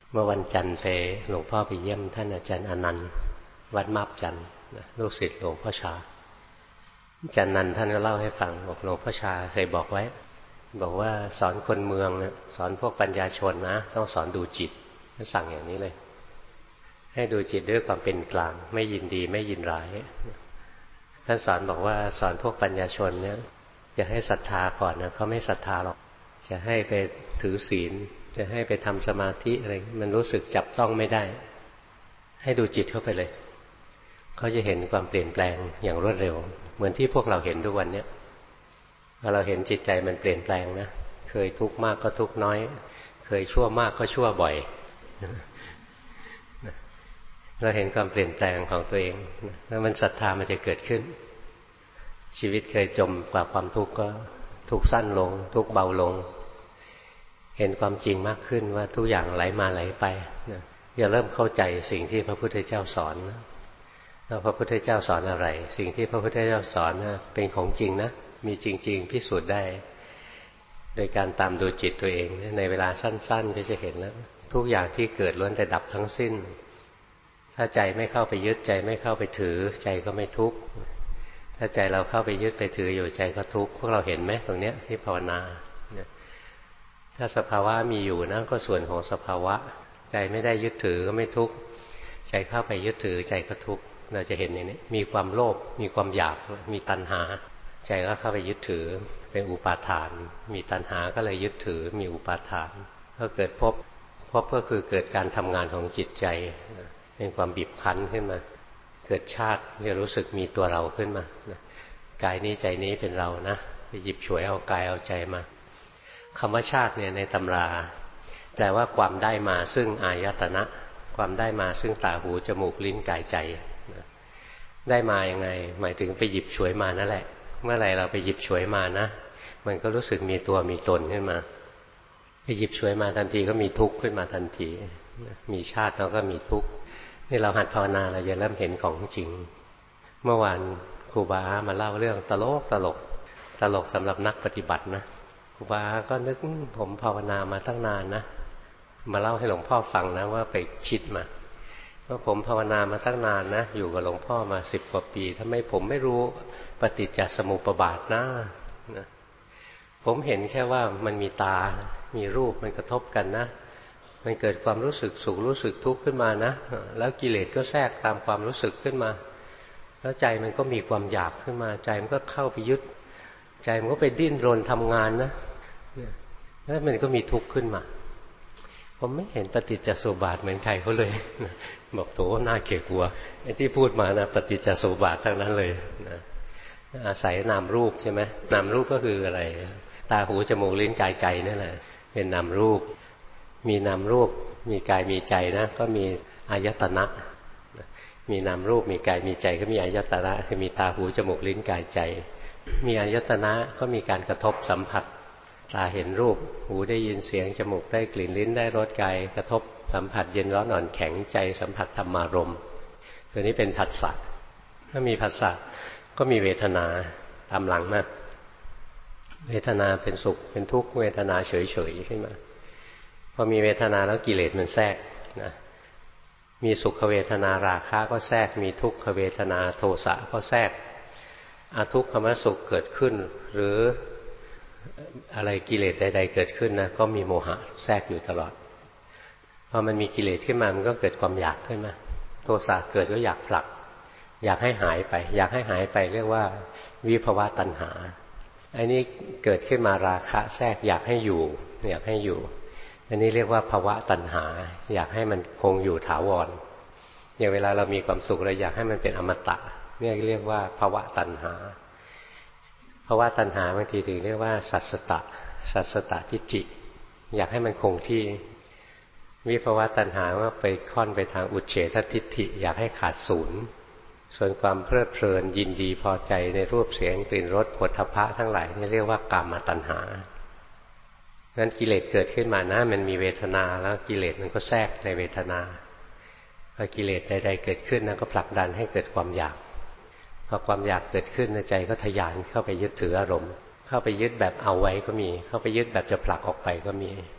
เมื่อวันจันทร์ไปหลวงพ่อไปเยี่ยมท่านอาจารย์อนันต์วัดมาบจันทร์ลูกศิษย์หลวงพ่อชาอาจารย์นันท์ท่านก็เล่าให้ฟังบอกหลวงพ่อชาเคยบอกไว้บอกว่าสอนคนเมืองสอนพวกปัญญาชนนะต้องสอนดูจิตท่านสั่งอย่างนี้เลยให้ดูจิตด้วยความเป็นกลางไม่ยินดีไม่ยินร้ายท่านสอนบอกว่าสอนพวกปัญญาชนเนี่ยจะให้ศรัทธาก่อนนะเขาไม่ศรัทธาหรอกจะให้ไปถือศีลจะให้ไปทำสมาธิอะไรมันรู้สึกจับต้องไม่ได้ให้ดูจิตเข้าไปเลยเขาจะเห็นความเปลี่ยนแปลงอย่างรวดเร็วเหมือนที่พวกเราเห็นทุกวันนี้พอเราเห็นจิตใจมันเปลี่ยนแปลงนะเคยทุกข์มากก็ทุกข์น้อยเคยชั่วมากก็ชั่วบ่อยเราเห็นความเปลี่ยนแปลงของตัวเองแล้วมันศรัทธามันจะเกิดขึ้นชีวิตเคยจมกับความทุกข์ก็ทุกข์สั้นลงทุกข์เบาลงเห็นความจริงมากขึ้นว่าทุกอย่างไหลมาไหลไปอย่าเริ่มเข้าใจสิ่งที่พระพุทธเจ้าสอนพระพุทธเจ้าสอนอะไรสิ่งที่พระพุทธเจ้าสอนเป็นของจริงนะมีจริงๆพิสูจน์ได้โดยการตามดูจิตตัวเองในเวลาสั้นๆก็จะเห็นแล้วทุกอย่างที่เกิดล้วนแต่ดับทั้งสิ้นถ้าใจไม่เข้าไปยึดใจไม่เข้าไปถือใจก็ไม่ทุกข์ถ้าใจเราเข้าไปยึดไปถืออยู่ใจก็ทุกข์พวกเราเห็นไหมตรงเนี้ยที่ภาวนาถ้าสภาวะมีอยู่นะก็ส่วนของสภาวะใจไม่ได้ยึดถือก็ไม่ทุกข์ใจเข้าไปยึดถือใจก็ทุกข์เราจะเห็นอย่างนี้มีความโลภมีความอยากมีตัณหาใจก็เข้าไปยึดถือเป็นอุปาทานมีตัณหาก็เลยยึดถือมีอุปาทานก็เกิดภพก็คือเกิดการทำงานของจิตใจเป็นความบีบคั้นขึ้นมาเกิดชาติจะรู้สึกมีตัวเราขึ้นมากายนี้ใจนี้เป็นเรานะไปหยิบฉวยเอากายเอาใจมาคำว่าชาติเนี่ยในตำราแปลว่าความได้มาซึ่งอายตนะความได้มาซึ่งตาหูจมูกลิ้นกายใจได้มายังไงหมายถึงไปหยิบฉวยมานั่นแหละเมื่อไหร่เราไปหยิบฉวยมานะมันก็รู้สึกมีตัวมีตนขึ้นมาไปหยิบฉวยมาทันทีก็มีทุกข์ขึ้นมาทันทีมีชาติแล้วก็มีทุกข์นี่เราหัดภาวนาเราจะเริ่มเห็นของจริงเมื่อวานครูบามาเล่าเรื่องตลกสำหรับนักปฏิบัตินะครูบาก็นึกผมภาวนามาตั้งนานนะมาเล่าให้หลวงพ่อฟังนะว่าไปคิดมาว่าผมภาวนามาตั้งนานนะอยู่กับหลวงพ่อมา10 กว่าปีทำไมผมไม่รู้ปฏิจจสมุปบาทนะผมเห็นแค่ว่ามันมีตามีรูปมันกระทบกันนะมันเกิดความรู้สึกสุขรู้สึกทุกข์ขึ้นมานะแล้วกิเลสก็แทรกตามความรู้สึกขึ้นมาแล้วใจมันก็มีความอยากขึ้นมาใจมันก็เข้าไปยึดใจมันก็ไปดิ้นรนทำงานนะแล้วมันก็มีทุกข์ขึ้นมาผมไม่เห็นปฏิจจสมุปบาทเหมือนใครเขาเลยบอกโถน่าเกลียดกลัวไอ้ที่พูดมานะปฏิจจสมุปบาททั้งนั้นเลยนะอาศัยนามรูปใช่ไหมนามรูปก็คืออะไรตาหูจมูกลิ้นกายใจนั่นแหละเป็นนามรูปมีนามรูปมีกายมีใจนะก็มีอายตนะมีนามรูปมีกายมีใจก็มีอายตนะคือมีตาหูจมูกลิ้นกายใจมีอายตนะก็มีการกระทบสัมผัสตาเห็นรูปหูได้ยินเสียงจมูกได้กลิ่นลิ้นได้รสกายกระทบสัมผัสเย็นร้อนอ่อนแข็งใจสัมผัสธรรมารมณ์ตัวนี้เป็นผัสสะถ้ามีผัสสะก็มีเวทนาตามหลังมาเวทนาเป็นสุขเป็นทุกข์เวทนาเฉยๆขึ้นมาพอมีเวทนาแล้วกิเลสมันแทรกนะมีสุขเวทนาราคะก็แทรกมีทุกขเวทนาโทสะก็แทรกอทุกขมสุขเกิดขึ้นหรืออะไรกิเลสใดๆเกิดขึ้นนะก็มีโมหะแทรกอยู่ตลอดพอมันมีกิเลสขึ้นมามันก็เกิดความอยากขึ้นมาโทสะเกิดก็อยากผลักอยากให้หายไปอยากให้หายไปเรียกว่าวิภวตัณหาอันนี้เกิดขึ้นมาราคะแทรกอยากให้อยู่อยากให้อยู่อันนี้เรียกว่าภวตัณหาอยากให้มันคงอยู่ถาวรอย่างเวลาเรามีความสุขเราอยากให้มันเป็นอมตะเนี่ยเรียกว่าภวตัณหาภวตัณหาบางทีถึงเรียกว่าสัสสตทิฏฐิอยากให้มันคงที่วิภวตัณหาว่าไปค่อนไปทางอุเฉททิฏฐิอยากให้ขาดศูนย์ส่วนความเพลิดเพลินยินดีพอใจในรูปเสียงกลิ่นรสโผฏฐัพพะทั้งหลายนี่เรียกว่ากามตัณหางั้นกิเลสเกิดขึ้นมานะมันมีเวทนาแล้วกิเลสมันก็แทรกในเวทนาพอกิเลสใดๆเกิดขึ้นนะก็ผลักดันให้เกิดความอยากพอความอยากเกิดขึ้นใจก็ทะยานเข้าไปยึดถืออารมณ์เข้าไปยึดแบบเอาไว้ก็มีเข้าไปยึดแบบจะผลักออกไปก็มี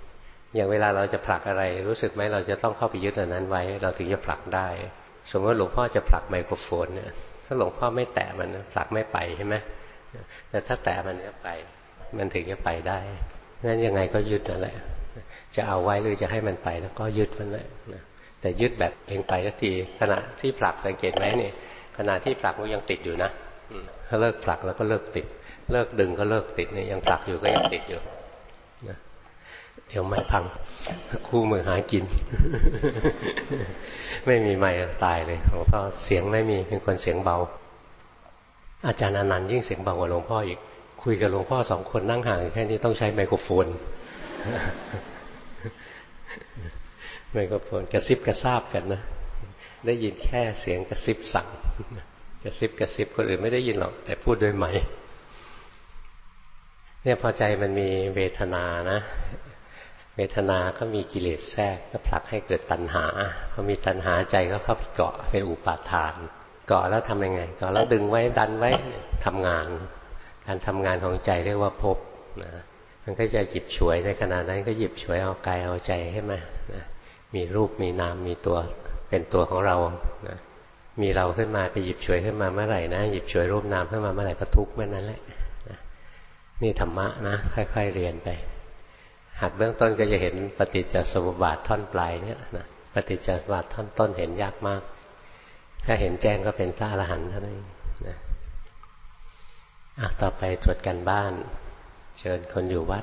อย่างเวลาเราจะผลักอะไรรู้สึกไหมเราจะต้องเข้าไปยึดอันนั้นไว้เราถึงจะผลักได้สมมติหลวงพ่อจะผลักไมโครโฟนเนี่ยถ้าหลวงพ่อไม่แตะมันผลักไม่ไปใช่ไหมแต่ถ้าแตะมันจะไปมันถึงจะไปได้งั้นยังไงก็ยึดนั่นแหละจะเอาไว้หรือจะให้มันไปแล้วก็ยึดมันแหละแต่ยึดแบบเองไปสักทีขณะที่ผลักสังเกตไหมนี่ขณะที่ผลักมันยังติดอยู่นะถ้าเลิกผลักแล้วก็เลิกติดเลิกดึงก็เลิกติดเนี่ยยังผลักอยู่ก็ยังติดอยู่นะเดี๋ยวไม่พังคู่มือหากิน ไม่มีไมค์ตายเลยหลวงพ่อเสียงไม่มีเป็นคนเสียงเบาอาจารย์อนันต์ยิ่งเสียงเบากว่าหลวงพ่ออีกคุยกับหลวงพ่อสองคนนั่งห่างแค่นี้ต้องใช้ไมโครโฟน ไมโครโฟนกระซิบกระซาบกันนะได้ยินแค่เสียงกระซิบสั่งกระซิบคนอื่นไม่ได้ยินหรอกแต่พูดด้วยไมค์เนี่ยพอใจมันมีเวทนานะเวทนาก็มีกิเลสแทรกก็ผลักให้เกิดตัณหาพอมีตัณหาใจก็เข้าไปเกาะเป็นอุปาทานเกาะแล้วทำยังไงเกาะแล้วดึงไว้ดันไว้ทำงานการทำงานของใจเรียกว่าภพนะมันก็จะหยิบฉวยในขณะนั้นก็หยิบฉวยเอากายเอาใจให้มานะมีรูปมีนามมีตัวเป็นตัวของเรานะมีเราขึ้นมาไปหยิบฉวยขึ้นมาเมื่อไหร่นะหยิบฉวยรูปนามขึ้นมาเมื่อไหร่ก็ทุกข์เมื่อนั้นแหละนะนี่ธรรมะนะค่อยๆเรียนไปหัดเบื้องต้นก็จะเห็นปฏิจจสมุปบาทท่อนปลายเนี่ยนะปฏิจจสมุปบาทท่อนต้นเห็นยากมากถ้าเห็นแจ้งก็เป็นพระอรหันต์เท่านั้นนะต่อไปตรวจกันบ้านเชิญคนอยู่วัด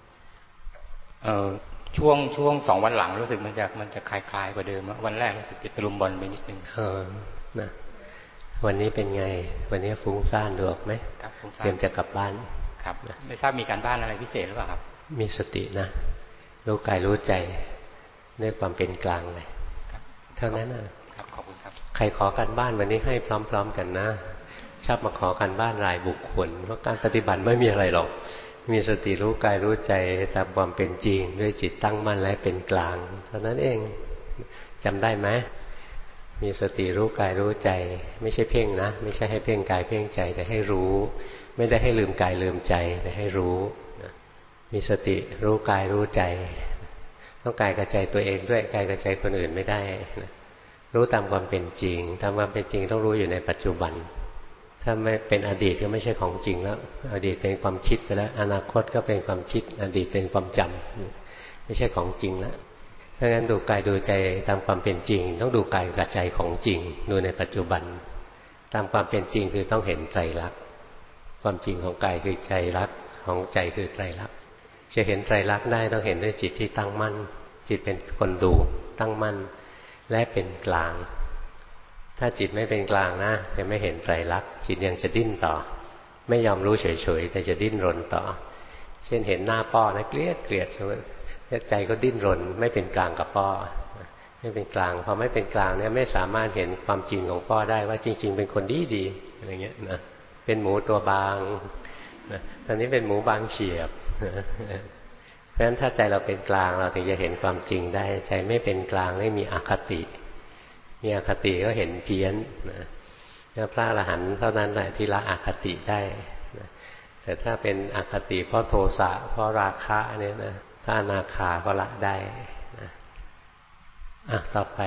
ช่วง2 วันหลังรู้สึกมันจะคลายกว่าเดิมวันแรกรู้สึกจะตะลุมบอลไปนิดนึงนะวันนี้เป็นไงวันนี้ฟุ้งซ่านดูออกไหมครับฟุ้งซ่านเตรียมจะกลับบ้านครับไม่ทราบมีการบ้านอะไรพิเศษหรือเปล่าครับมีสตินะรู้กายรู้ใจด้วยความเป็นกลางเลยเท่านั้นนะครับขอบคุณครับใครขอการบ้านวันนี้ให้พร้อมๆกันนะชอบมาขอการบ้านรายบุคคลเพราะการปฏิบัติไม่มีอะไรหรอกมีสติรู้กายรู้ใจตามความเป็นจริงด้วยจิตตั้งมั่นและเป็นกลางเท่านั้นเองจำได้ไหมมีสติรู้กายรู้ใจไม่ใช่เพ่งนะไม่ใช่ให้เพ่งกายเพ่งใจแต่ให้รู้ไม่ได้ให้ลืมกายลืมใจแต่ให้รู้มีสติรู้กายรู้ใจต้องกายกับใจตัวเองด้วยกายกับใจคนอื่นไม่ได้รู้ตามความเป็นจริงตามความเป็นจริงต้องรู้อยู่ในปัจจุบันถ้าไม่เป็นอดีตก็ไม่ใช่ของจริงแล้วอดีตเป็นความคิดไปแล้วอนาคตก็เป็นความคิดอดีตเป็นความจำไม่ใช่ของจริงแล้วถ้างั้นดูกายดูใจตามความเป็นจริงต้องดูกายกับใจของจริงดูในปัจจุบันตามความเป็นจริงคือต้องเห็นไตรลักษณ์ความจริงของกายคือไตรลักษณ์ของใจคือไตรลักษณ์จะเห็นไตรลักษณ์ได้ต้องเห็นด้วยจิตที่ตั้งมั่นจิตเป็นคนดูตั้งมั่นและเป็นกลางถ้าจิตไม่เป็นกลางนะจะไม่เห็นไตรลักษณ์จิตยังจะดิ้นต่อไม่ยอมรู้เฉยๆแต่จะดิ้นรนต่อเช่นเห็นหน้าป้อนะเกลียดใจก็ดิ้นรนไม่เป็นกลางกับป้อไม่เป็นกลางพอไม่เป็นกลางเนี่ยไม่สามารถเห็นความจริงของป้อได้ว่าจริงๆเป็นคนดีอะไรเงี้ยนะเป็นหมูตัวบางนะตอนนี้เป็นหมูบางเฉียบเพราะฉะนั้นถ้าใจเราเป็นกลางเราถึงจะเห็นความจริงได้ใจไม่เป็นกลางไม่มีอคติมีอคติก็เห็นเพี้ยนนะพระอรหันต์เท่านั้นแหละที่ละอคติได้นะแต่ถ้าเป็นอคติเพราะโทสะเพราะราคะเนี่ยนะพระอนาคาก็ละได้นะต่อไป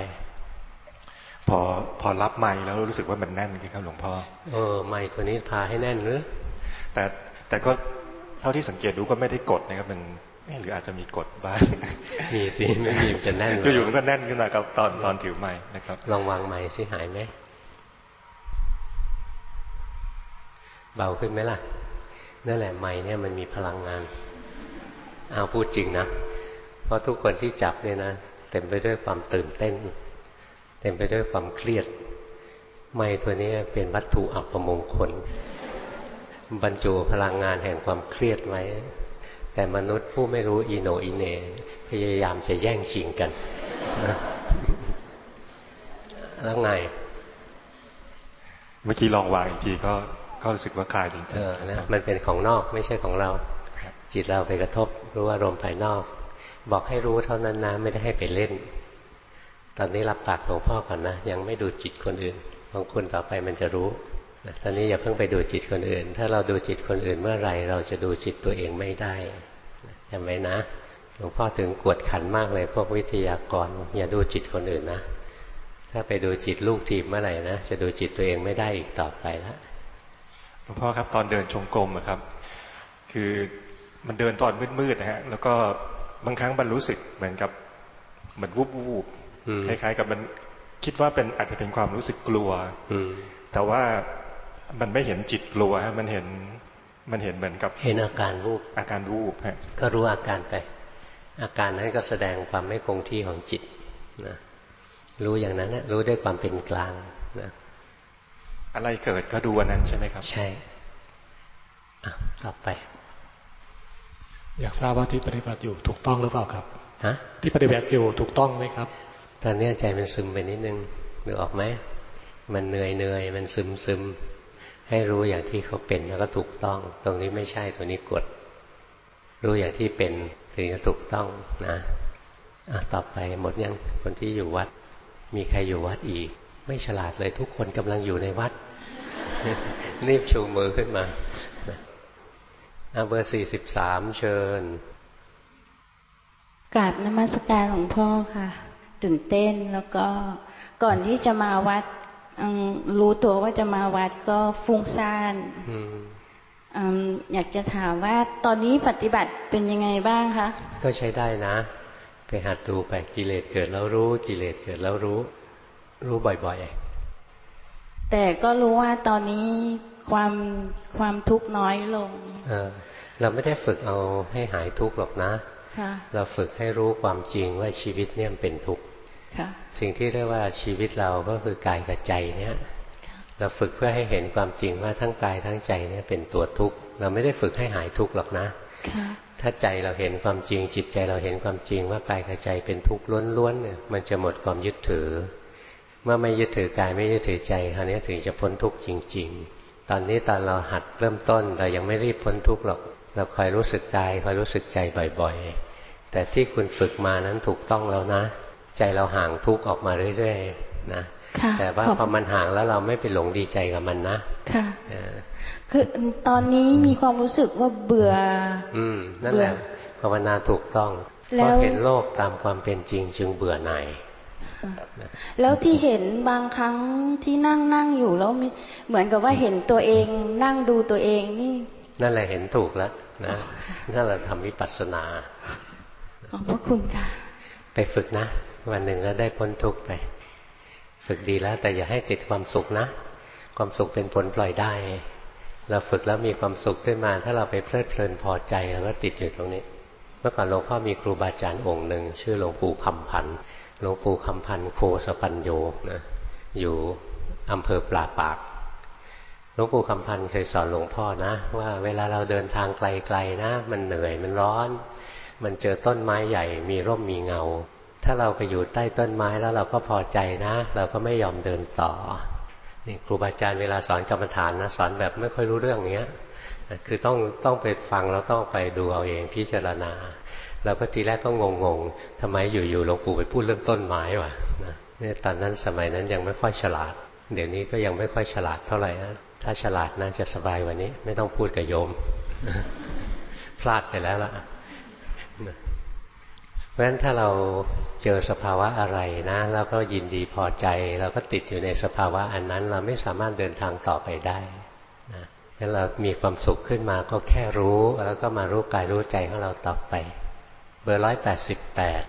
พอรับไมค์แล้วรู้สึกว่ามันแน่นครับหลวงพ่อไมค์ตัวนี้พาให้แน่นหรือแต่ก็เท่าที่สังเกตดูก็ไม่ได้กดนะครับมันหรืออาจจะมีกดบ้างมีสิไม่มีจะแน่นอยู่มันก็แน่นขึ้นมากับตอนถือไมค์นะครับลองวางไมค์สิหายไหมเบาขึ้นไหมล่ะนั่นแหละไมค์เนี่ยมันมีพลังงานเอาพูดจริงนะเพราะทุกคนที่จับเนี่ยนะเต็มไปด้วยความตื่นเต้นเต็มไปด้วยความเครียดไมค์ตัวนี้เป็นวัตถุอัปมงคลบรรจุพลังงานแห่งความเครียดไว้แต่มนุษย์ผู้ไม่รู้อีโหนอีเหน่พยายามจะแย่งชิงกันแล้วไงเมื่อกี้ลองวางอีกทีก็รู้สึกว่าคลายจริงๆนะมันเป็นของนอกไม่ใช่ของเราจิตเราไปกระทบรู้อารมณ์ภายนอกบอกให้รู้เท่านั้นนะไม่ได้ให้ไปเล่นตอนนี้รับปากหลวงพ่อก่อนนะยังไม่ดูจิตคนอื่นของคุณต่อไปมันจะรู้ตอนนี้อย่าเพิ่งไปดูจิตคนอื่นถ้าเราดูจิตคนอื่นเมื่อไหร่เราจะดูจิตตัวเองไม่ได้จำไว้นะลวงพ่อถึงกวดขันมากเลยพวกวิทยากรอย่าดูจิตคนอื่นนะถ้าไปดูจิตลูกทีมเมื่อไหร่นะจะดูจิตตัวเองไม่ได้อีกต่อไปแล้วหลวงพ่อครับตอนเดินจงกรมครับคือมันเดินตอนมืดๆนะฮะแล้วก็บางครั้งมันรู้สึกเหมือนกับเหมือนวูบๆคล้ายๆกับมันคิดว่าเป็นอาจจะเป็นความรู้สึกกลัวแต่ว่ามันไม่เห็นจิตกลัวฮะมันเห็นเหมือนกับเห็นอาการวูบฮะก็รู้อาการไปอาการนั้นก็แสดงความไม่คงที่ของจิตนะรู้อย่างนั้นนะรู้ด้วยความเป็นกลางนะอะไรเกิดก็ดูอันนั้นใช่ไหมครับใช่ต่อไปอยากทราบว่าที่ปฏิบัติอยู่ถูกต้องหรือเปล่าครับฮะที่ปฏิบัติอยู่ถูกต้องไหมครับตอนนี้ใจมันซึมไปนิดนึงนึกออกไหมมันเหนื่อยมันซึมให้รู้อย่างที่เขาเป็นแล้วก็ถูกต้องตรงนี้ไม่ใช่ตัวนี้กดรู้อย่างที่เป็นถึงจะถูกต้องนะต่อไปหมดยังคนที่อยู่วัดมีใครอยู่วัดอีกไม่ฉลาดเลยทุกคนกำลังอยู่ในวัดรีบชูมือขึ้นมาเบอร์43เชิญกราบนมัสการหลวงพ่อค่ะตื่นเต้นแล้วก็ก่อนที่จะมาวัดรู้ตัวว่าจะมาวัดก็ฟุ้งซ่านอยากจะถามว่าตอนนี้ปฏิบัติเป็นยังไงบ้างคะก็ใช้ได้นะไปหัดดูไปกิเลสเกิดแล้วรู้กิเลสเกิดแล้วรู้บ่อยๆแต่ก็รู้ว่าตอนนี้ความทุกข์น้อยลงเราไม่ได้ฝึกเอาให้หายทุกข์หรอกนะเราฝึกให้รู้ความจริงว่าชีวิตเนี่ยเป็นทุกข์สิ่งที่เรียกว่าชีวิตเราก็คือกายกับใจเนี่ยเราฝึกเพื่อให้เห็นความจริงว่าทั้งกายทั้งใจเนี่ยเป็นตัวทุกข์เราไม่ได้ฝึกให้หายทุกข์หรอกนะถ้าใจเราเห็นความจริงจิตใจเราเห็นความจริงว่ากายกับใจเป็นทุกข์ล้วนๆเนี่ยมันจะหมดความยึดถือเมื่อไม่ยึดถือกายไม่ยึดถือใจคราวนี้ถึงจะพ้นทุกข์จริงๆตอนนี้ตอนเราหัดเริ่มต้นเรายังไม่รีบพ้นทุกข์หรอกเราคอยรู้สึกกายคอยรู้สึกใจบ่อยๆแต่ที่คุณฝึกมานั้นถูกต้องแล้วนะใจเราห่างทุกข์ออกมาเรื่อยๆนะแต่ว่าพอมันห่างแล้วเราไม่ไปหลงดีใจกับมันนะค่ะคือตอนนี้มีความรู้สึกว่าเบื่อนั่นแหละภาวนาถูกต้องเพราะเห็นโลกตามความเป็นจริงจึงเบื่อหน่ายแล้วที่เห็นบางครั้งที่นั่งอยู่แล้วเหมือนกับว่าเห็นตัวเองนั่งดูตัวเองนี่นั่นแหละเห็นถูกแล้วนะนั่นแหละทำวิปัสสนาขอบพระคุณค่ะไปฝึกนะวันหนึ่งก็ได้พ้นทุกข์ไปฝึกดีแล้วแต่อย่าให้ติดความสุขนะความสุขเป็นผลปล่อยได้เราฝึกแล้วมีความสุขขึ้นมาถ้าเราไปเพลิดเพลินพอใจแล้วก็ติดอยู่ตรงนี้เมื่อก่อนหลวงพ่อมีครูบาอาจารย์องค์หนึ่งชื่อหลวงปู่คำพันธ์หลวงปู่คำพันธ์โคสปัญโยนะอยู่อำเภอปลาปากหลวงปู่คำพันธ์เคยสอนหลวงพ่อนะว่าเวลาเราเดินทางไกลๆนะมันเหนื่อยมันร้อนมันเจอต้นไม้ใหญ่มีร่มมีเงาถ้าเราไปอยู่ใต้ต้นไม้แล้วเราก็พอใจนะเราก็ไม่ยอมเดินต่อนี่ครูบาอาจารย์เวลาสอนกรรมฐานนะสอนแบบไม่ค่อยรู้เรื่องเนี้ยคือต้องไปฟังแล้วต้องไปดูเอาเองพิจารณาเราก็ทีแรกก็งงทำไมอยู่ๆหลวงปู่ไปพูดเรื่องต้นไม้วะเนี่ยตอนนั้นสมัยนั้นยังไม่ค่อยฉลาดเดี๋ยวนี้ก็ยังไม่ค่อยฉลาดเท่าไหร่นะถ้าฉลาดน่าจะสบายกว่านี้ไม่ต้องพูดกับโยมพลาดไปแล้วล่ะเพราะฉะนั้นถ้าเราเจอสภาวะอะไรนะแล้วก็ยินดีพอใจเราก็ติดอยู่ในสภาวะอันนั้นเราไม่สามารถเดินทางต่อไปได้นะงั้นเรามีความสุขขึ้นมาก็แค่รู้แล้วก็มารู้กายรู้ใจของเราต่อไปเบอร์188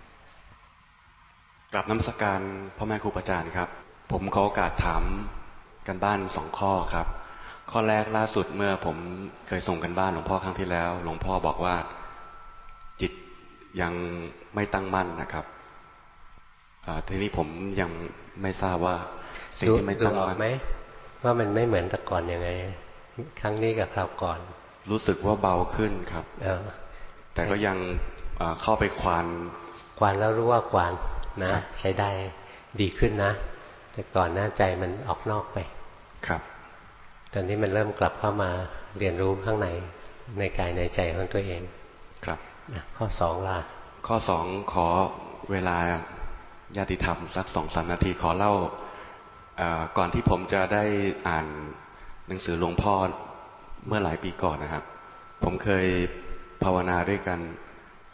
กราบนมัสการพ่อแม่ครูอาจารย์ครับผมขอโอกาสถามกันบ้าน2ข้อครับข้อแรกล่าสุดเมื่อผมเคยส่งกันบ้านหลวงพ่อครั้งที่แล้วหลวงพ่อบอกว่าจิตยังไม่ตั้งมั่นนะครับทีนี้ผมยังไม่ทราบว่าสิ่งที่ไม่ตั้งมั่นไหมว่ามันไม่เหมือนแต่ก่อนยังไงครั้งนี้กับคราวก่อนรู้สึกว่าเบาขึ้นครับแต่ก็ยังเข้าไปควานแล้วรู้ว่าควานนะใช้ได้ดีขึ้นนะแต่ก่อนหน้าใจมันออกนอกไปครับตอนนี้มันเริ่มกลับเข้ามาเรียนรู้ข้างในกายในใจของตัวเองครับข้อ2ล่ะข้อ2ขอเวลาญาติธรรมสัก 2-3 นาทีขอเล่าก่อนที่ผมจะได้อ่านหนังสือหลวงพ่อเมื่อหลายปีก่อนนะครับผมเคยภาวนาด้วยกัน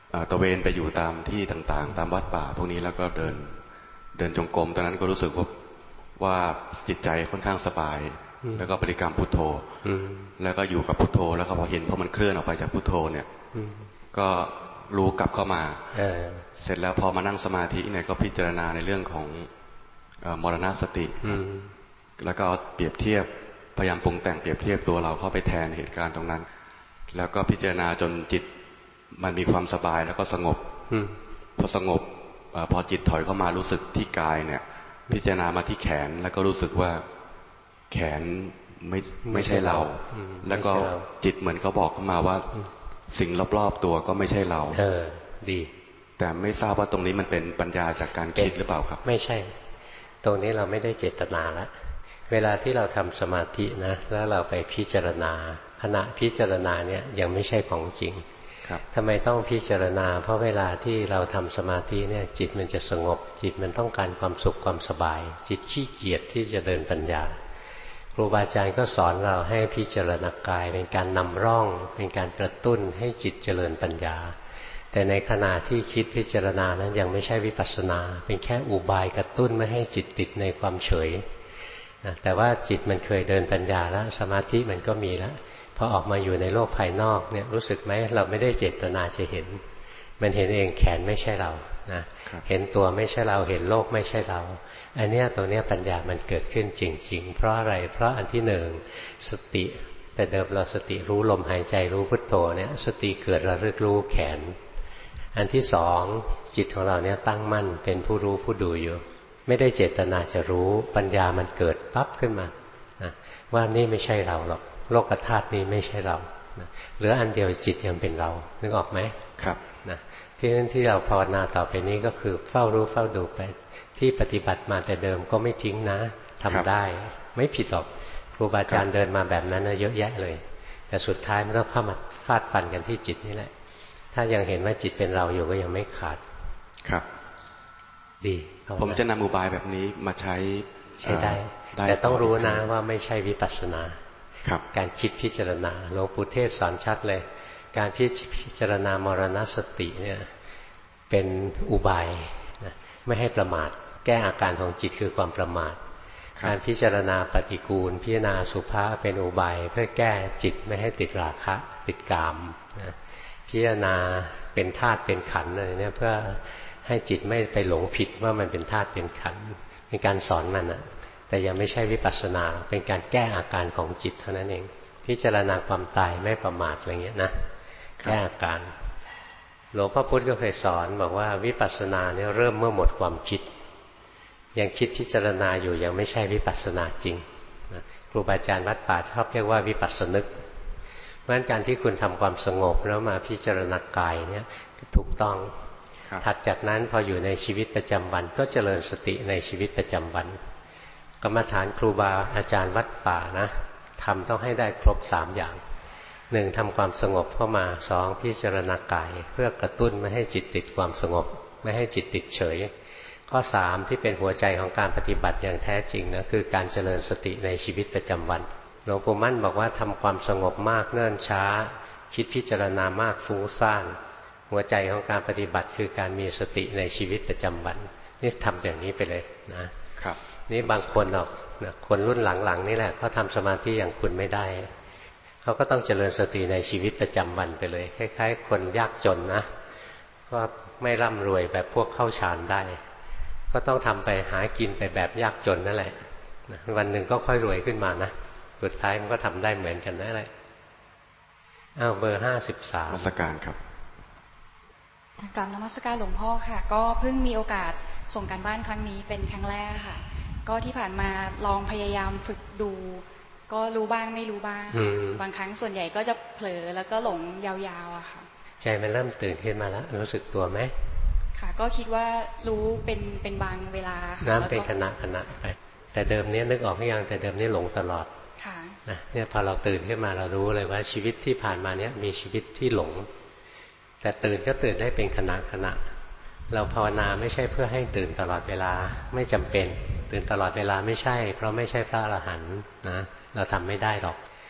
ตะเวนไปอยู่ตามที่ต่างๆตามวัดป่าพวกนี้แล้วก็เดินจงกรมตอนนั้นก็รู้สึกว่าจิตใจค่อนข้างสบายแล้วก็บริกรรมพุทโธแล้วก็อยู่กับพุทโธแล้วก็พอเห็นพอมันเคลื่อนออกไปจากพุทโธเนี่ยก็รู้กลับเข้ามาเสร็จแล้วพอมานั่งสมาธิเนี่ยก็พิจารณาในเรื่องของมรณสติแล้วก็เปรียบเทียบพยายามปรุงแต่งเปรียบเทียบตัวเราเข้าไปแทนเหตุการณ์ตรงนั้นแล้วก็พิจารณาจนจิตมันมีความสบายแล้วก็สงบพอสงบพอจิตถอยเข้ามารู้สึกที่กายเนี่ยพิจารณามาที่แขนแล้วก็รู้สึกว่าแขนไม่ใช่เราแล้วก็จิตเหมือนเขาบอกเข้ามาว่าสิ่งรอบๆตัวก็ไม่ใช่เราดีแต่ไม่ทราบว่าตรงนี้มันเป็นปัญญาจากการคิดหรือเปล่าครับไม่ใช่ตรงนี้เราไม่ได้เจตนาแล้วเวลาที่เราทำสมาธินะแล้วเราไปพิจารณาขณะพิจารณาเนี่ยยังไม่ใช่ของจริงทำไมต้องพิจารณาเพราะเวลาที่เราทำสมาธิเนี่ยจิตมันจะสงบจิตมันต้องการความสุขความสบายจิตขี้เกียจที่จะเดินปัญญาครูบาอาจารย์ก็สอนเราให้พิจารณากายเป็นการนำร่องเป็นการกระตุ้นให้จิตเจริญปัญญาแต่ในขณะที่คิดพิจารณานั้นยังไม่ใช่วิปัสสนาเป็นแค่อุบายกระตุ้นไม่ให้จิตติดในความเฉยนะแต่ว่าจิตมันเคยเดินปัญญาแล้วสมาธิมันก็มีแล้วพอออกมาอยู่ในโลกภายนอกเนี่ยรู้สึกไหมเราไม่ได้เจตนาจะเห็นมันเห็นเองแขนไม่ใช่เรานะเห็นตัวไม่ใช่เราเห็นโลกไม่ใช่เราอันเนี้ยตัวเนี้ยปัญญามันเกิดขึ้นจริงๆเพราะอะไรเพราะอันที่หนึ่งสติแต่เดิมเราสติรู้ลมหายใจรู้พุทโธเนี่ยสติเกิดระลึกรู้แขนอันที่สองจิตของเราเนี่ยตั้งมั่นเป็นผู้รู้ผู้ดูอยู่ไม่ได้เจตนาจะรู้ปัญญามันเกิดปั๊บขึ้นมานะว่านี่ไม่ใช่เราหรอกโลกธาตุนี้ไม่ใช่เรานะเหลืออันเดียวจิตยังเป็นเรานึกออกไหมครับนะที่เราภาวนาต่อไปนี้ก็คือเฝ้ารู้เฝ้าดูไปที่ปฏิบัติมาแต่เดิมก็ไม่ทิ้งนะทำได้ไม่ผิดหรอกครูบาอาจารย์เดินมาแบบนั้นเยอะแยะเลยแต่สุดท้ายมันต้องเข้ามาฟาดฟันกันที่จิตนี่แหละถ้ายังเห็นว่าจิตเป็นเราอยู่ก็ยังไม่ขาดครับดีผมจะนำอุบายแบบนี้มาใช้ได้แต่ต้องรู้นะว่าไม่ใช่วิปัสสนาการคิดพิจารณาหลวงปู่เทศสอนชัดเลยการพิจารณามรณสติเนี่ยเป็นอุบายนะไม่ให้ประมาทแก้อาการของจิตคือความประมาทการพิจารณาปฏิกูลพิจารณาสุภาษเป็นอุบายเพื่อแก้จิตไม่ให้ติดราคะติดกามนะพิจารณาเป็นธาตุเป็นขันธ์อะไรเนี่ยเพื่อให้จิตไม่ไปหลงผิดว่ามันเป็นธาตุเป็นขันธ์เป็นการสอนมันอะแต่ยังไม่ใช่วิปัสสนาเป็นการแก้อาการของจิตเท่านั้นเองพิจารณาความตายไม่ประมาทอะไรเงี้ยนะแก้อาการหลวงพ่อพุธก็เคยสอนบอกว่าวิปัสสนาเนี่ยเริ่มเมื่อหมดความคิดยังคิดพิจารณาอยู่ยังไม่ใช่วิปัสสนาจริงครูบาอาจารย์วัดป่าชอบเรียกว่าวิปัสสนึกเพราะฉะนั้นการที่คุณทำความสงบแล้วมาพิจารณากายเนี่ยถูกต้องถัดจากนั้นพออยู่ในชีวิตประจำวันก็เจริญสติในชีวิตประจำวันกรรมฐานครูบาอาจารย์วัดป่านะทำต้องให้ได้ครบ3อย่างหนึ่งทำความสงบเข้ามาสองพิจารณากายเพื่อกระตุ้นไม่ให้จิตติดความสงบไม่ให้จิตติดเฉยข้อ3ที่เป็นหัวใจของการปฏิบัติอย่างแท้จริงนะคือการเจริญสติในชีวิตประจำวันหลวงปู่มั่นบอกว่าทำความสงบมากเนิ่นช้าคิดพิจารณามากฟุ้งซ่านหัวใจของการปฏิบัติคือการมีสติในชีวิตประจำวันนี่ทำอย่างนี้ไปเลยนะครับนี่บางคนหรอกคนรุ่นหลังๆนี่แหละเขาทำสมาธิอย่างคุณไม่ได้เขาก็ต้องเจริญสติในชีวิตประจำวันไปเลยคล้ายๆคนยากจนนะก็ไม่ร่ำรวยแบบพวกเข้าฌานได้ก็ต้องทำไปหากินไปแบบยากจนนั่นแหละวันหนึ่งก็ค่อยรวยขึ้นมานะสุดท้ายมันก็ทำได้เหมือนกันนั่นแหละเบอร์53นมัสการครับกราบนมัสการหลวงพ่อค่ะก็เพิ่งมีโอกาสส่งการบ้านครั้งนี้เป็นครั้งแรกค่ะก็ที่ผ่านมาลองพยายามฝึกดูก็รู้บ้างไม่รู้บ้างบางครั้งส่วนใหญ่ก็จะเผลอแล้วก็หลงยาวๆอะค่ะใจมันเริ่มตื่นขึ้นมาแล้วรู้สึกตัวไหมค่ะก็คิดว่ารู้เป็นบางเวลาน้ำเป็นขณะไปแต่เดิมนี้นึกออกหรือยังแต่เดิมนี้หลงตลอดค่ะเนี่ยพอเราตื่นขึ้นมาเรารู้เลยว่าชีวิตที่ผ่านมาเนี่ยมีชีวิตที่หลงแต่ตื่นก็ตื่นได้เป็นขณะเราภาวนาไม่ใช่เพื่อให้ตื่นตลอดเวลาไม่จำเป็นตื่นตลอดเวลาไม่ใช่เพราะไม่ใช่พระอรหันต์นะเราทำไม่ได้หรอก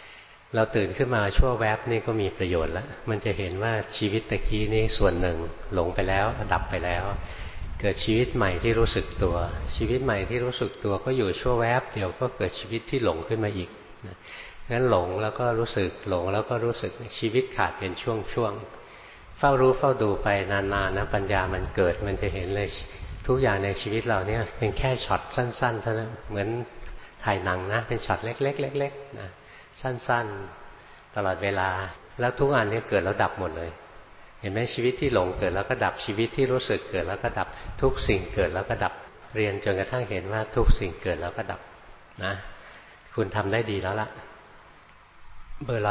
เราตื่นขึ้นมาชั่วแวบนี่ก็มีประโยชน์แล้วมันจะเห็นว่าชีวิตตะกี้นี่ส่วนหนึ่งหลงไปแล้วดับไปแล้วเกิดชีวิตใหม่ที่รู้สึกตัวชีวิตใหม่ที่รู้สึกตัวก็อยู่ชั่วแวบเดียวก็เกิดชีวิตที่หลงขึ้นมาอีกงั้นหลงแล้วก็รู้สึกหลงแล้วก็รู้สึกชีวิตขาดเป็นช่วงๆเฝ้ารู้เฝ้าดูไปนานๆนะปัญญามันเกิดมันจะเห็นเลยทุกอย่างในชีวิตเราเนี่ยเป็นแค่ช็อตสั้นๆเท่านั้นเหมือนถ่ายหนังนะเป็นช็อตเล็กๆเล็กๆนะสั้นๆตลอดเวลาแล้วทุกอันนี้เกิดแล้วดับหมดเลยเห็นไหมชีวิตที่หลงเกิดแล้วก็ดับชีวิตที่รู้สึกเกิดแล้วก็ดับทุกสิ่งเกิดแล้วก็ดับเรียนจนกระทั่งเห็นว่าทุกสิ่งเกิดแล้วก็ดับนะคุณทำได้ดีแล้วล่ะเบอร์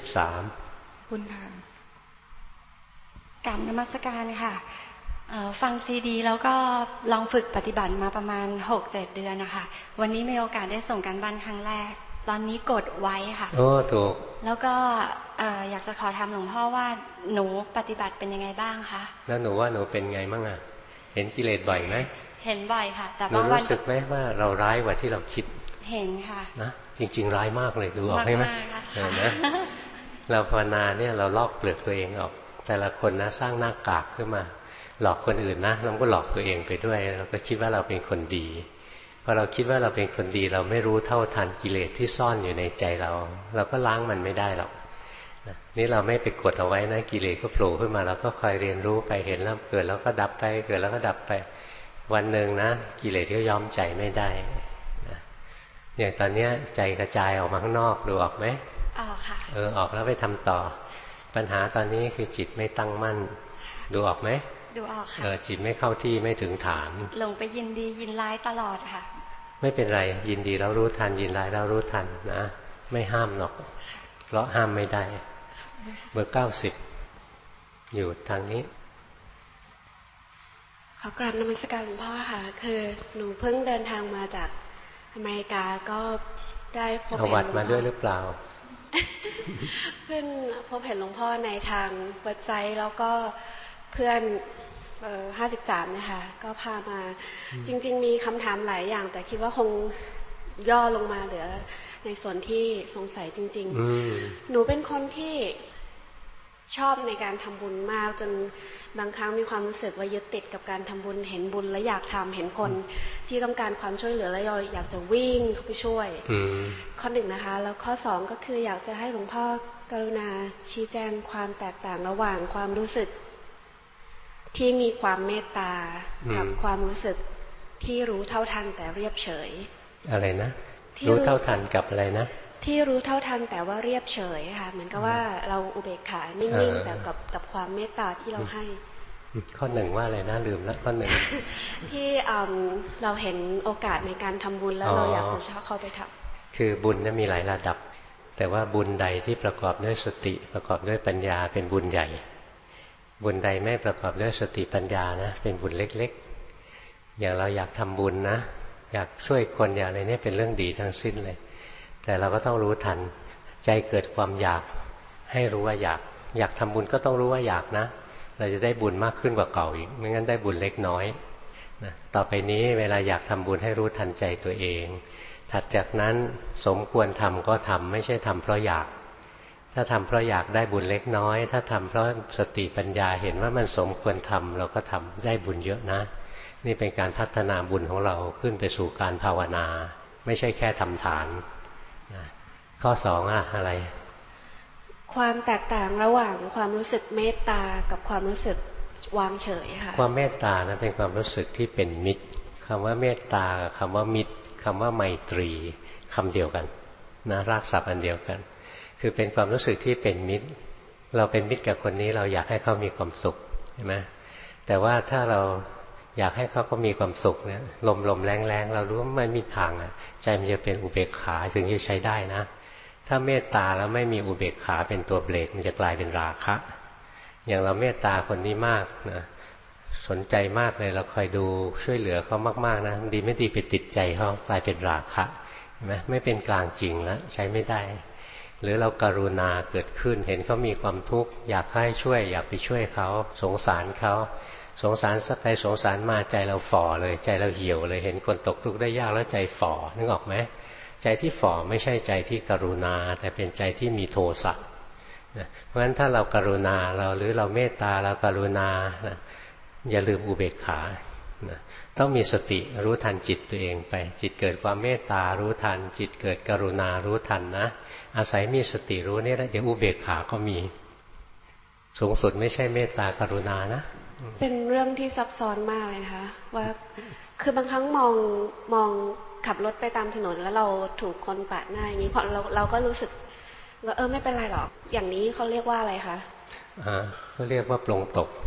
123 คุณค่ะกราบนมัสการค่ะฟังซีดีแล้วก็ลองฝึกปฏิบัติมาประมาณ 6-7 เดือนนะคะวันนี้มีโอกาสได้ส่งการบ้านครั้งแรกตอนนี้กดไว้ค่ะโอ้ถูกแล้วก็อยากจะขอถามหลวงพ่อว่าหนูปฏิบัติเป็นยังไงบ้างคะแล้วหนูว่าหนูเป็นไงบ้างอ่ะเห็นกิเลสบ่อยไหมเห็นบ่อยค่ะแต่หนูรู้สึกไหมว่าเราร้ายกว่าที่เราคิดเห็นค่ะนะจริงๆร้ายมากเลยดูออกไหมนะเราภาวนาเนี่ยเราลอกเปลือกตัวเองออกแต่ละคนนะสร้างหน้ากากขึ้นมาหลอกคนอื่นนะเราก็หลอกตัวเองไปด้วยเราก็คิดว่าเราเป็นคนดีพอเราคิดว่าเราเป็นคนดีเราไม่รู้เท่าทันกิเลสที่ซ่อนอยู่ในใจเราก็ล้างมันไม่ได้หรอกนี่เราไม่ไปกดเอาไว้นะกิเลสก็โผล่ขึ้นมาเราก็คอยเรียนรู้ไปเห็นแล้วเกิดแล้วก็ดับไปเกิดแล้วก็ดับไปวันหนึ่งนะกิเลสก็ยอมใจไม่ได้อย่างตอนนี้ใจกระจายออกมาข้างนอกดูออกไหมออกค่ะออกแล้วไปทำต่อปัญหาตอนนี้คือจิตไม่ตั้งมั่นดูออกไหมดูออกค่ะจิตไม่เข้าที่ไม่ถึงฐานหลงไปยินดียินร้ายตลอดค่ะไม่เป็นไรยินดีแล้วรู้ทันยินร้ายแล้วรู้ทันนะไม่ห้ามหรอกเพราะห้ามไม่ได้เบอร์90อยู่ทางนี้ขอกราบนมัสการหลวงพ่อค่ะคือหนูเพิ่งเดินทางมาจากอเมริกาก็ได้พบเห็นหลวงพ่อเอาวัดมาด้วยหรือเปล่าเพิ่งพบเห็นหลวงพ่อในทางเว็บไซต์แล้วก็เพื่อน53นะคะก็พามาจริงๆมีคำถามหลายอย่างแต่คิดว่าคงย่อลงมาเหลือในส่วนที่สงสัยจริงๆหนูเป็นคนที่ชอบในการทำบุญมากจนบางครั้งมีความรู้สึกว่ายึดติดกับการทำบุญเห็นบุญและอยากทำเห็นคนที่ต้องการความช่วยเหลือแล้วอยากจะวิ่งเข้าไปช่วยข้อ 1นะคะแล้วข้อ 2ก็คืออยากจะให้หลวงพ่อกรุณาชี้แจงความแตกต่างระหว่างความรู้สึกที่มีความเมตตากับความรู้สึกที่รู้เท่าทันแต่เรียบเฉยอะไรนะรู้เท่าทันกับอะไรนะที่รู้เท่าทันแต่ว่าเรียบเฉยค่ะเหมือนกับว่าเราอุเบกขานิ่งๆแต่กับความเมตตาที่เราให้ข้อ 1ว่าอะไรนะลืมแล้วข้อ 1 ที่เราเห็นโอกาสในการทำบุญแล้วเราอยากจะเข้าไปทำคือบุญเนี่ยมีหลายระดับแต่ว่าบุญใดที่ประกอบด้วยสติประกอบด้วยปัญญาเป็นบุญใหญ่บุญใดไม่ประกอบด้วยสติปัญญานะเป็นบุญเล็กๆอย่างเราอยากทำบุญนะอยากช่วยคนอย่างอะไรเนี่ยเป็นเรื่องดีทั้งสิ้นเลยแต่เราก็ต้องรู้ทันใจเกิดความอยากให้รู้ว่าอยากทำบุญก็ต้องรู้ว่าอยากนะเราจะได้บุญมากขึ้นกว่าเก่าอีกไม่งั้นได้บุญเล็กน้อยนะต่อไปนี้เวลาอยากทำบุญให้รู้ทันใจตัวเองถัดจากนั้นสมควรทำก็ทำไม่ใช่ทำเพราะอยากถ้าทำเพราะอยากได้บุญเล็กน้อยถ้าทำเพราะสติปัญญาเห็นว่ามันสมควรทำเราก็ทำได้บุญเยอะนะนี่เป็นการพัฒนาบุญของเราขึ้นไปสู่การภาวนาไม่ใช่แค่ทำฐานข้อ 2อะไรความแตกต่างระหว่างความรู้สึกเมตตากับความรู้สึกวางเฉยค่ะความเมตตานะเป็นความรู้สึกที่เป็นมิตรคำว่าเมตตากับคำว่ามิตรคำว่าไมตรีคำเดียวกันนะรากศัพท์อันเดียวกันคือเป็นความรู้สึกที่เป็นมิตรเราเป็นมิตรกับคนนี้เราอยากให้เขามีความสุขใช่ไหมแต่ว่าถ้าเราอยากให้เขาก็มีความสุขเนี่ยลมแรงเรารู้ว่าไม่มีทางใจมันจะเป็นอุเบกขาถึงจะใช้ได้นะถ้าเมตตาแล้วไม่มีอุเบกขาเป็นตัวเบรกมันจะกลายเป็นราคะอย่างเราเมตตาคนนี้มากนะสนใจมากเลยเราคอยดูช่วยเหลือเขามากๆนะดีไม่ดีไปติดใจเขากลายเป็นราคะเห็นไหมไม่เป็นกลางจริงแล้วใช้ไม่ได้หรือเรากรุณาเกิดขึ้นเห็นเขามีความทุกข์อยากให้ช่วยอยากไปช่วยเขาสงสารเขาสงสารสักไปสงสารมาใจเราฝ่อเลยใจเราเหี่ยวเลยเห็นคนตกทุกข์ได้ยากแล้วใจฝ่อนึกออกไหมใจที่ฝ่อไม่ใช่ใจที่กรุณาแต่เป็นใจที่มีโทสะเพราะฉะนั้นถ้าเรากรุณาหรือเราเมตตาเรากรุณาอย่าลืมอุเบกขาต้องมีสติรู้ทันจิตตัวเองไปจิตเกิดความเมตตารู้ทันจิตเกิดกรุณารู้ทันนะอาศัยมีสติรู้นี่แล้วเดี๋ยวอุเบกขาก็มีสูงสุดไม่ใช่เมตตากรุณานะเป็นเรื่องที่ซับซ้อนมากเลยนะคะว่าคือบางครั้งมองขับรถไปตามถนนแล้วเราถูกคนปาดหน้าอย่างนี้พอเราก็รู้สึกว่าไม่เป็นไรหรอกอย่างนี้เขาเรียกว่าอะไรคะเขาเรียกว่าปลงตก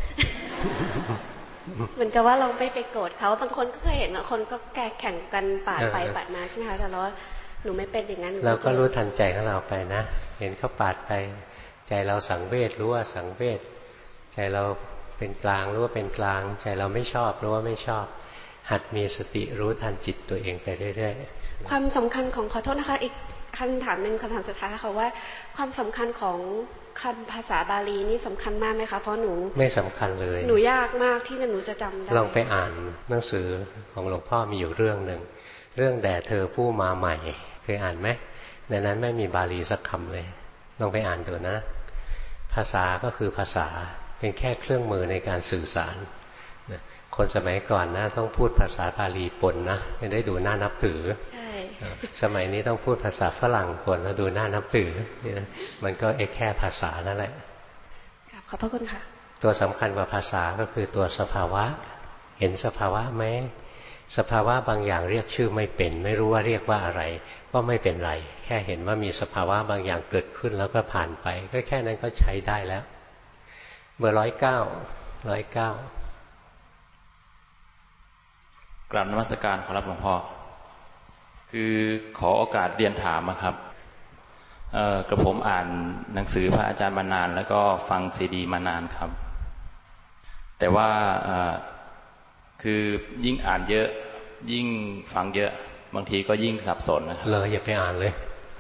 เหมือนกับว่าเราไม่ไปโกรธเขาบางคนก็เคยเห็นบางคนก็แข่งกันปาดไปปาดมาใช่ไหมคะแต่ว่าหนูไม่เป็นอย่างนั้นเราก็รู้ทันใจของเราไปนะเห็นเขาปาดไปใจเราสังเวชรู้ว่าสังเวชใจเราเป็นกลางรู้ว่าเป็นกลางใจเราไม่ชอบรู้ว่าไม่ชอบหัดมีสติรู้ทันจิตตัวเองไปเรื่อยๆความสำคัญของขอโทษนะคะอีกคำถามหนึ่งคำถามสุดท้ายค่ะว่าความสำคัญของคำภาษาบาลีนี่สำคัญมากไหมคะเพราะหนูไม่สำคัญเลยหนูยากมากที่หนูจะจำได้ลองไปอ่านหนังสือของหลวงพ่อมีอยู่เรื่องหนึ่งเรื่องแด่เธอผู้มาใหม่เคยอ่านไหมในนั้นไม่มีบาลีสักคำเลยลองไปอ่านดูนะภาษาก็คือภาษาเป็นแค่เครื่องมือในการสื่อสารคนสมัยก่อนนะต้องพูดภาษาบาลีปนนะไม่ได้ดูน่านับถือใช่สมัยนี้ต้องพูดภาษาฝรั่งปนแล้วดูน่านับถือมันก็แค่ภาษานั่นแหละขอบพระคุณค่ะตัวสำคัญกว่าภาษาก็คือตัวสภาวะเห็นสภาวะไหมสภาวะบางอย่างเรียกชื่อไม่เป็นไม่รู้ว่าเรียกว่าอะไรก็ไม่เป็นไรแค่เห็นว่ามีสภาวะบางอย่างเกิดขึ้นแล้วก็ผ่านไปก็แค่นั้นก็ใช้ได้แล้วเบอร์109 กราบนมัสการขอรับหลวงพ่อคือขอโอกาสเรียนถามครับกระผมอ่านหนังสือพระอาจารย์มานานแล้วก็ฟังซีดีมานานครับแต่ว่าคือยิ่งอ่านเยอะยิ่งฟังเยอะบางทีก็ยิ่งสับสนนะครับเลยอย่าไปอ่านเลย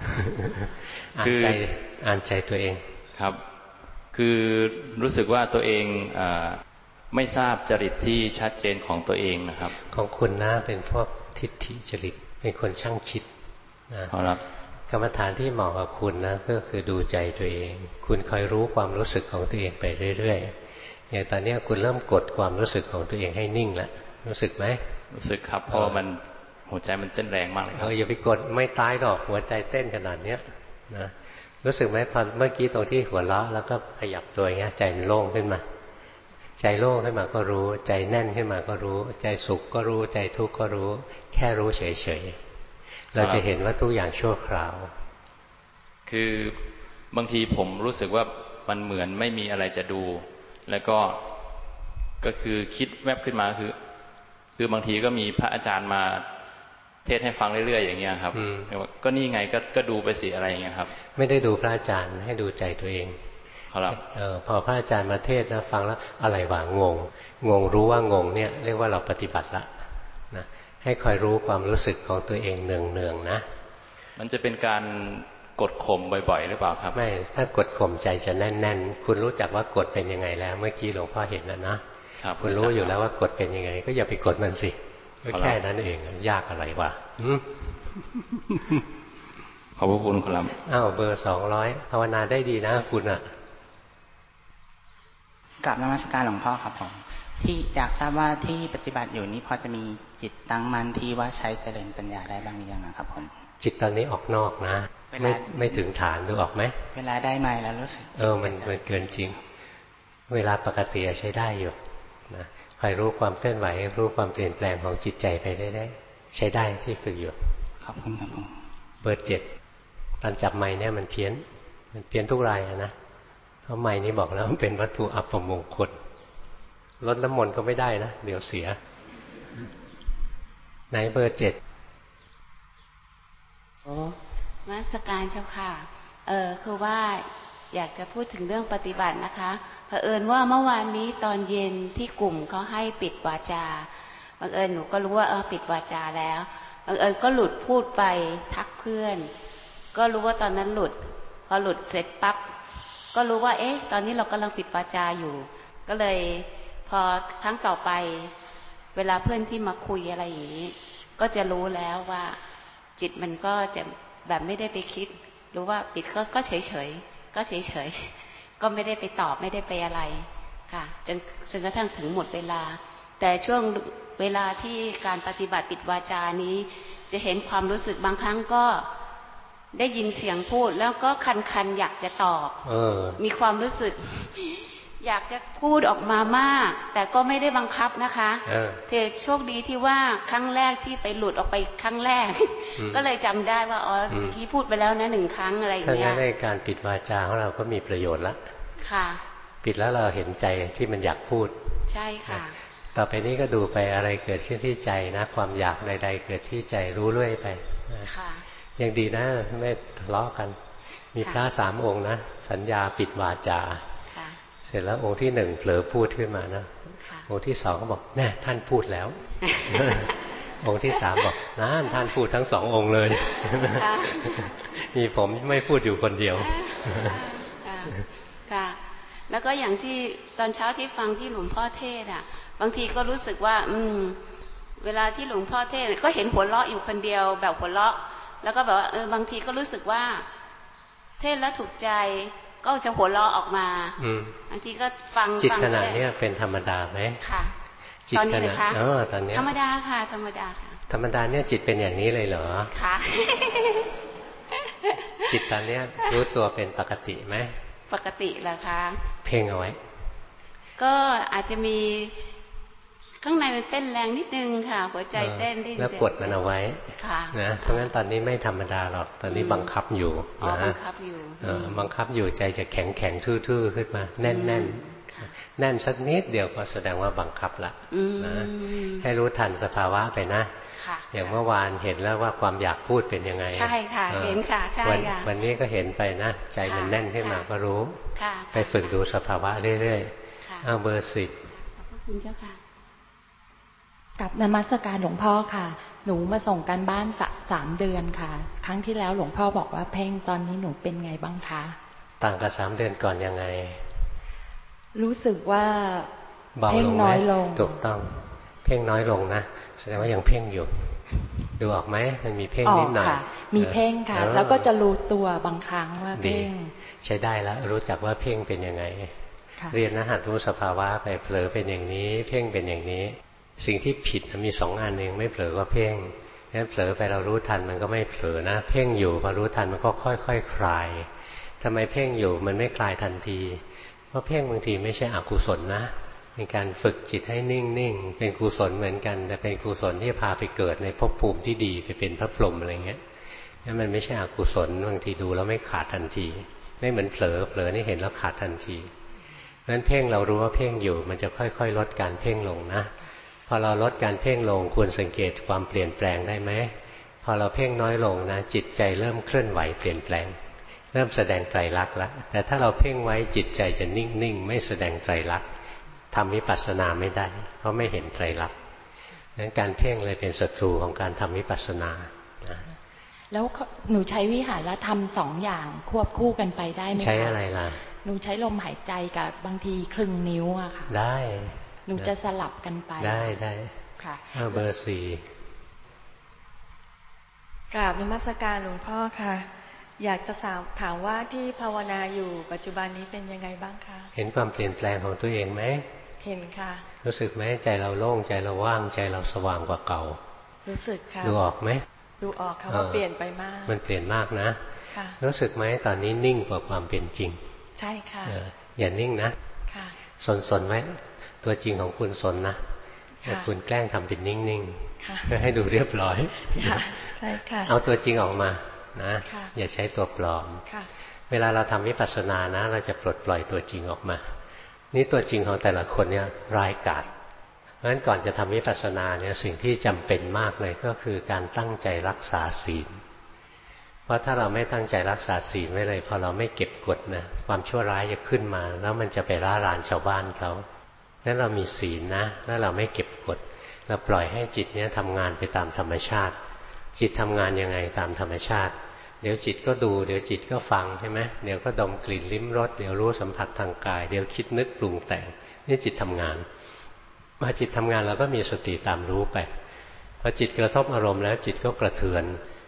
อ่านใจตัวเองครับคือรู้สึกว่าตัวเองไม่ทราบจริตที่ชัดเจนของตัวเองนะครับของคุณนะเป็นพวกทิฏฐิจริตเป็นคนช่างคิดนะครับกรรมฐานที่เหมาะกับคุณนะก็คือดูใจตัวเองคุณคอยรู้ความรู้สึกของตัวเองไปเรื่อยๆอย่างตอนนี้คุณเริ่มกดความรู้สึกของตัวเองให้นิ่งแล้วรู้สึกไหมรู้สึกครับเพราะมันหัวใจมันเต้นแรงมากเลยครับอย่าไปกดไม่ตายหรอกหัวใจเต้นขนาดนี้นะรู้สึกไหมพอเมื่อกี้ตรงที่หัวเราะแล้วก็ขยับตัวอย่างเงี้ยใจมันโล่งขึ้นมาใจโล่งขึ้นมาก็รู้ใจแน่นขึ้นมาก็รู้ใจสุขก็รู้ใจทุกข์ก็รู้แค่รู้เฉยๆเราจะเห็นว่าทุกอย่างชั่วคราวคือบางทีผมรู้สึกว่ามันเหมือนไม่มีอะไรจะดูแล้วก็คือคิดแวบขึ้นมาคือบางทีก็มีพระอาจารย์มาเทศให้ฟังเรื่อยๆอย่างเงี้ยครับก็นี่ไงก็ดูไปสิอะไรอย่างเงี้ยครับไม่ได้ดูพระอาจารย์ให้ดูใจตัวเองครับพอพระอาจารย์มาเทศนะฟังแล้วอะไรวะงงรู้ว่างงเนี่ยเรียกว่าเราปฏิบัติละนะให้คอยรู้ความรู้สึกของตัวเองเนืองๆนะมันจะเป็นการกดข่มบ่อยๆหรือเปล่าครับไม่ถ้ากดข่มใจจะแน่นๆคุณรู้จักว่ากดเป็นยังไงแล้วเมื่อกี้หลวงพ่อเห็นแล้วนะคุณรู้อยู่แล้วว่ากดเป็นยังไงก็อย่าไปกดมันสิก็แค่นั้นเองยากอะไรวะขอบพระคุณครับเบอร์200ภาวนาได้ดีนะคุณอ่ะกราบนมัสการหลวงพ่อครับผมที่อยากทราบว่าที่ปฏิบัติอยู่นี้พอจะมีจิตตั้งมั่นที่ว่าใช้เจริญปัญญาได้บ้างหรือยังครับผมจิตตอนนี้ออกนอกนะไม่ถึงฐานดูออกไหมเวลาได้มาแล้วรู้สึกมันเกินจริงเวลาปกติใช้ได้อยู่นะคอยรู้ความเคลื่อนไหวรู้ความเปลี่ยนแปลงของจิตใจไปได้ใช้ได้ที่ฝึกอยู่ขอบคุณครับผมเบอร์7ตอนจับไม้เนี่ยมันเพี้ยนทุกรายนะเพราะไม้นี้บอกแล้วมันเป็นวัตถุอัปมงคลลดน้ำมนต์ก็ไม่ได้นะเดี๋ยวเสียไหนเบอร์7 นมัสการเจ้าค่ะคือว่าอยากจะพูดถึงเรื่องปฏิบัตินะคะเผอิญว่าเมื่อวานนี้ตอนเย็นที่กลุ่มเขาให้ปิดวาจาบังเอิญหนูก็รู้ว่าปิดวาจาแล้วบังเอิญก็หลุดพูดไปทักเพื่อนก็รู้ว่าตอนนั้นหลุดพอหลุดเสร็จปั๊บก็รู้ว่าตอนนี้เรากำลังปิดวาจาอยู่ก็เลยพอครั้งต่อไปเวลาเพื่อนที่มาคุยอะไรอย่างนี้ก็จะรู้แล้วว่าจิตมันก็จะแบบไม่ได้ไปคิดรู้ว่าปิดก็เฉยก็เฉยก็ไม่ได้ไปตอบไม่ได้ไปอะไรค่ะจนกระทั่งถึงหมดเวลาแต่ช่วงเวลาที่การปฏิบัติปิดวาจานี้จะเห็นความรู้สึกบางครั้งก็ได้ยินเสียงพูดแล้วก็คันอยากจะตอบมีความรู้สึกอยากจะพูดออกมามากแต่ก็ไม่ได้บังคับนะคะแต่โชคดีที่ว่าครั้งแรกที่ไปหลุดออกไปครั้งแรกก็เลยจำได้ว่าอ๋อเมื่อกี้พูดไปแล้วนะ1 ครั้งอะไรอย่างเงี้ยถ้างั้นในการปิดวาจาของเราก็มีประโยชน์ละค่ะปิดแล้วเราเห็นใจที่มันอยากพูดใช่ค่ะต่อไปนี้ก็ดูไปอะไรเกิดขึ้นที่ใจนะความอยากใดๆเกิดที่ใจรู้เรื่อยไปค่ะยังดีนะไม่ทะเลาะกันมีพระ3 องค์นะสัญญาปิดวาจาเสร็จแล้วองค์ที่1เผลอพูดขึ้นมานะองค์ที่2ก็บอกแน่ท่านพูดแล้ว องค์ที่3บอกนั่นท่านพูดทั้ง2 องค์เลย มีผมไม่พูดอยู่คนเดียวค่ะแล้วก็อย่างที่ตอนเช้าที่ฟังที่หลวงพ่อเทศอ่ะบางทีก็รู้สึกว่าเวลาที่หลวงพ่อเทศก็เห็นหัวเราะอยู่คนเดียวแบบหัวเราะแล้วก็แบบว่าบางทีก็รู้สึกว่าเทศแล้วถูกใจก็จะหัวเราะออกมาบางทีก็ฟังจิตขณะนี้เป็นธรรมดาไหมค่ะตอนนี้นะคะตอนนี้ธรรมดาค่ะธรรมดาค่ะธรรมดาเนี่ยจิตเป็นอย่างนี้เลยเหรอค่ะจิตตอนนี้รู้ตัวเป็นปกติไหมปกติเหรอคะเพ่งเอาไว้ก็อาจจะมีข้างในมันเต้นแรงนิดนึงค่ะหัวใจเต้นนิดนึงแล้วกดมันเอาไว้นะเพราะงั้นตอนนี้ไม่ธรรมดาหรอกตอนนี้บังคับอยู่นะบังคับอยู่บังคับอยู่ใจจะแข็งแข็งทื่อๆขึ้นมาแน่นแน่นแน่นสักนิดเดียวก็แสดงว่าบังคับละนะให้รู้ทันสภาวะไปนะอย่างเมื่อวานเห็นแล้วว่าความอยากพูดเป็นยังไงใช่ค่ะเห็นค่ะใช่ค่ะวันนี้ก็เห็นไปนะใจมันแน่นขึ้นมาก็รู้ไปฝึกดูสภาวะเรื่อยๆเอาเบอร์10ขอบคุณเจ้าค่ะกับนมัสการหลวงพ่อค่ะหนูมาส่งการบ้าน3 เดือนค่ะครั้งที่แล้วหลวงพ่อบอกว่าเพ่งตอนนี้หนูเป็นไงบ้างคะต่างกับ3 เดือนก่อนยังไงรู้สึกว่าเพ่งน้อยลงถูกต้องเพ่งน้อยลงนะแสดงว่ายังเพ่งอยู่ดูออกไหมมันมีเพ่งนิดหน่อยมีเพ่งค่ะแล้วก็จะรู้ตัวบางครั้งว่าเพ่งใช้ได้แล้วรู้จักว่าเพ่งเป็นยังไงเรียนนะหัดรู้สภาวะไปเผลอเป็นอย่างนี้เพ่งเป็นอย่างนี้สิ่งที่ผิดมี2 อันเองไม่เผลอก็เพ่งงั้นเผลอไปเรารู้ทันมันก็ไม่เผลอนะเพ่งอยู่พอรู้ทันมันก็ค่อยๆคลายทำไมเพ่งอยู่มันไม่คลายทันทีเพราะเพ่งบางทีไม่ใช่อกุศลนะเป็นการฝึกจิตให้นิ่งๆเป็นกุศลเหมือนกันแต่เป็นกุศลที่พาไปเกิดในภพภูมิที่ดีไปเป็นพระพรหมอะไรเงี้ยงั้นมันไม่ใช่อกุศลบางทีดูแล้วไม่ขาดทันทีไม่เหมือนเผลอนี่เห็นแล้วขาดทันทีเพราะฉะนั้นเพ่งเรารู้ว่าเพ่งอยู่มันจะค่อยๆลดการเพ่งลงนะพอเราลดการเพ่งลงควรสังเกตความเปลี่ยนแปลงได้ไหมพอเราเพ่งน้อยลงนะจิตใจเริ่มเคลื่อนไหวเปลี่ยนแปลงเริ่มแสดงไตรลักษณ์แล้วแต่ถ้าเราเพ่งไว้จิตใจจะนิ่งๆไม่แสดงไตรลักษณ์ทำวิปัสสนาไม่ได้เพราะไม่เห็นไตรลักษณ์งั้นการเพ่งเลยเป็นศัตรูของการทำวิปัสสนาแล้วหนูใช้วิหารธรรม2 อย่างควบคู่กันไปได้ไหมคะใช้อะไรล่ะหนูใช้ลมหายใจกับบางทีครึ่งนิ้วอะค่ะได้หนูจะสลับกันไปได้ค่ะเบอร์ 4กราบนมัสการหลวงพ่อค่ะอยากจะถามว่าที่ภาวนาอยู่ปัจจุบันนี้เป็นยังไงบ้างคะเห็นความเปลี่ยนแปลงของตัวเองไหมเห็นค่ะรู้สึกไหมใจเราโล่งใจเราว่างใจเราสว่างกว่าเก่ารู้สึกค่ะดูออกไหมดูออกค่ะว่าเปลี่ยนไปมากมันเปลี่ยนมากนะค่ะรู้สึกไหมตอนนี้นิ่งกว่าความเป็นจริงใช่ค่ะอย่านิ่งนะค่ะสนไหมตัวจริงของคุณสนนะแต่คุณแกล้งทำเป็นนิ่งๆเพื่อให้ดูเรียบร้อยใช่ค่ะเอาตัวจริงออกมานะอย่าใช้ตัวปลอมเวลาเราทำวิปัสสนานะเราจะปลดปล่อยตัวจริงออกมานี่ตัวจริงของแต่ละคนเนี่ยร้ายกาจเพราะฉะนั้นก่อนจะทำวิปัสสนาเนี่ยสิ่งที่จำเป็นมากเลยก็คือการตั้งใจรักษาศีลเพราะถ้าเราไม่ตั้งใจรักษาศีลไว้เลยพอเราไม่เก็บกฎนะความชั่วร้ายจะขึ้นมาแล้วมันจะไปร่ารานชาวบ้านเขางั้นเรามีศีลนะแล้วเราไม่เก็บกฎเราปล่อยให้จิตเนี้ยทำงานไปตามธรรมชาติจิตทำงานยังไงตามธรรมชาติเดี๋ยวจิตก็ดูเดี๋ยวจิตก็ฟังใช่ไหมเดี๋ยวก็ดมกลิ่นลิ้มรสเดี๋ยวรู้สัมผัสทางกายเดี๋ยวคิดนึกปรุงแต่งนี่จิตทำงานพอจิตทำงานเราก็มีสติตามรู้ไปพอจิตกระทบอารมณ์แล้วจิตก็กระเทือน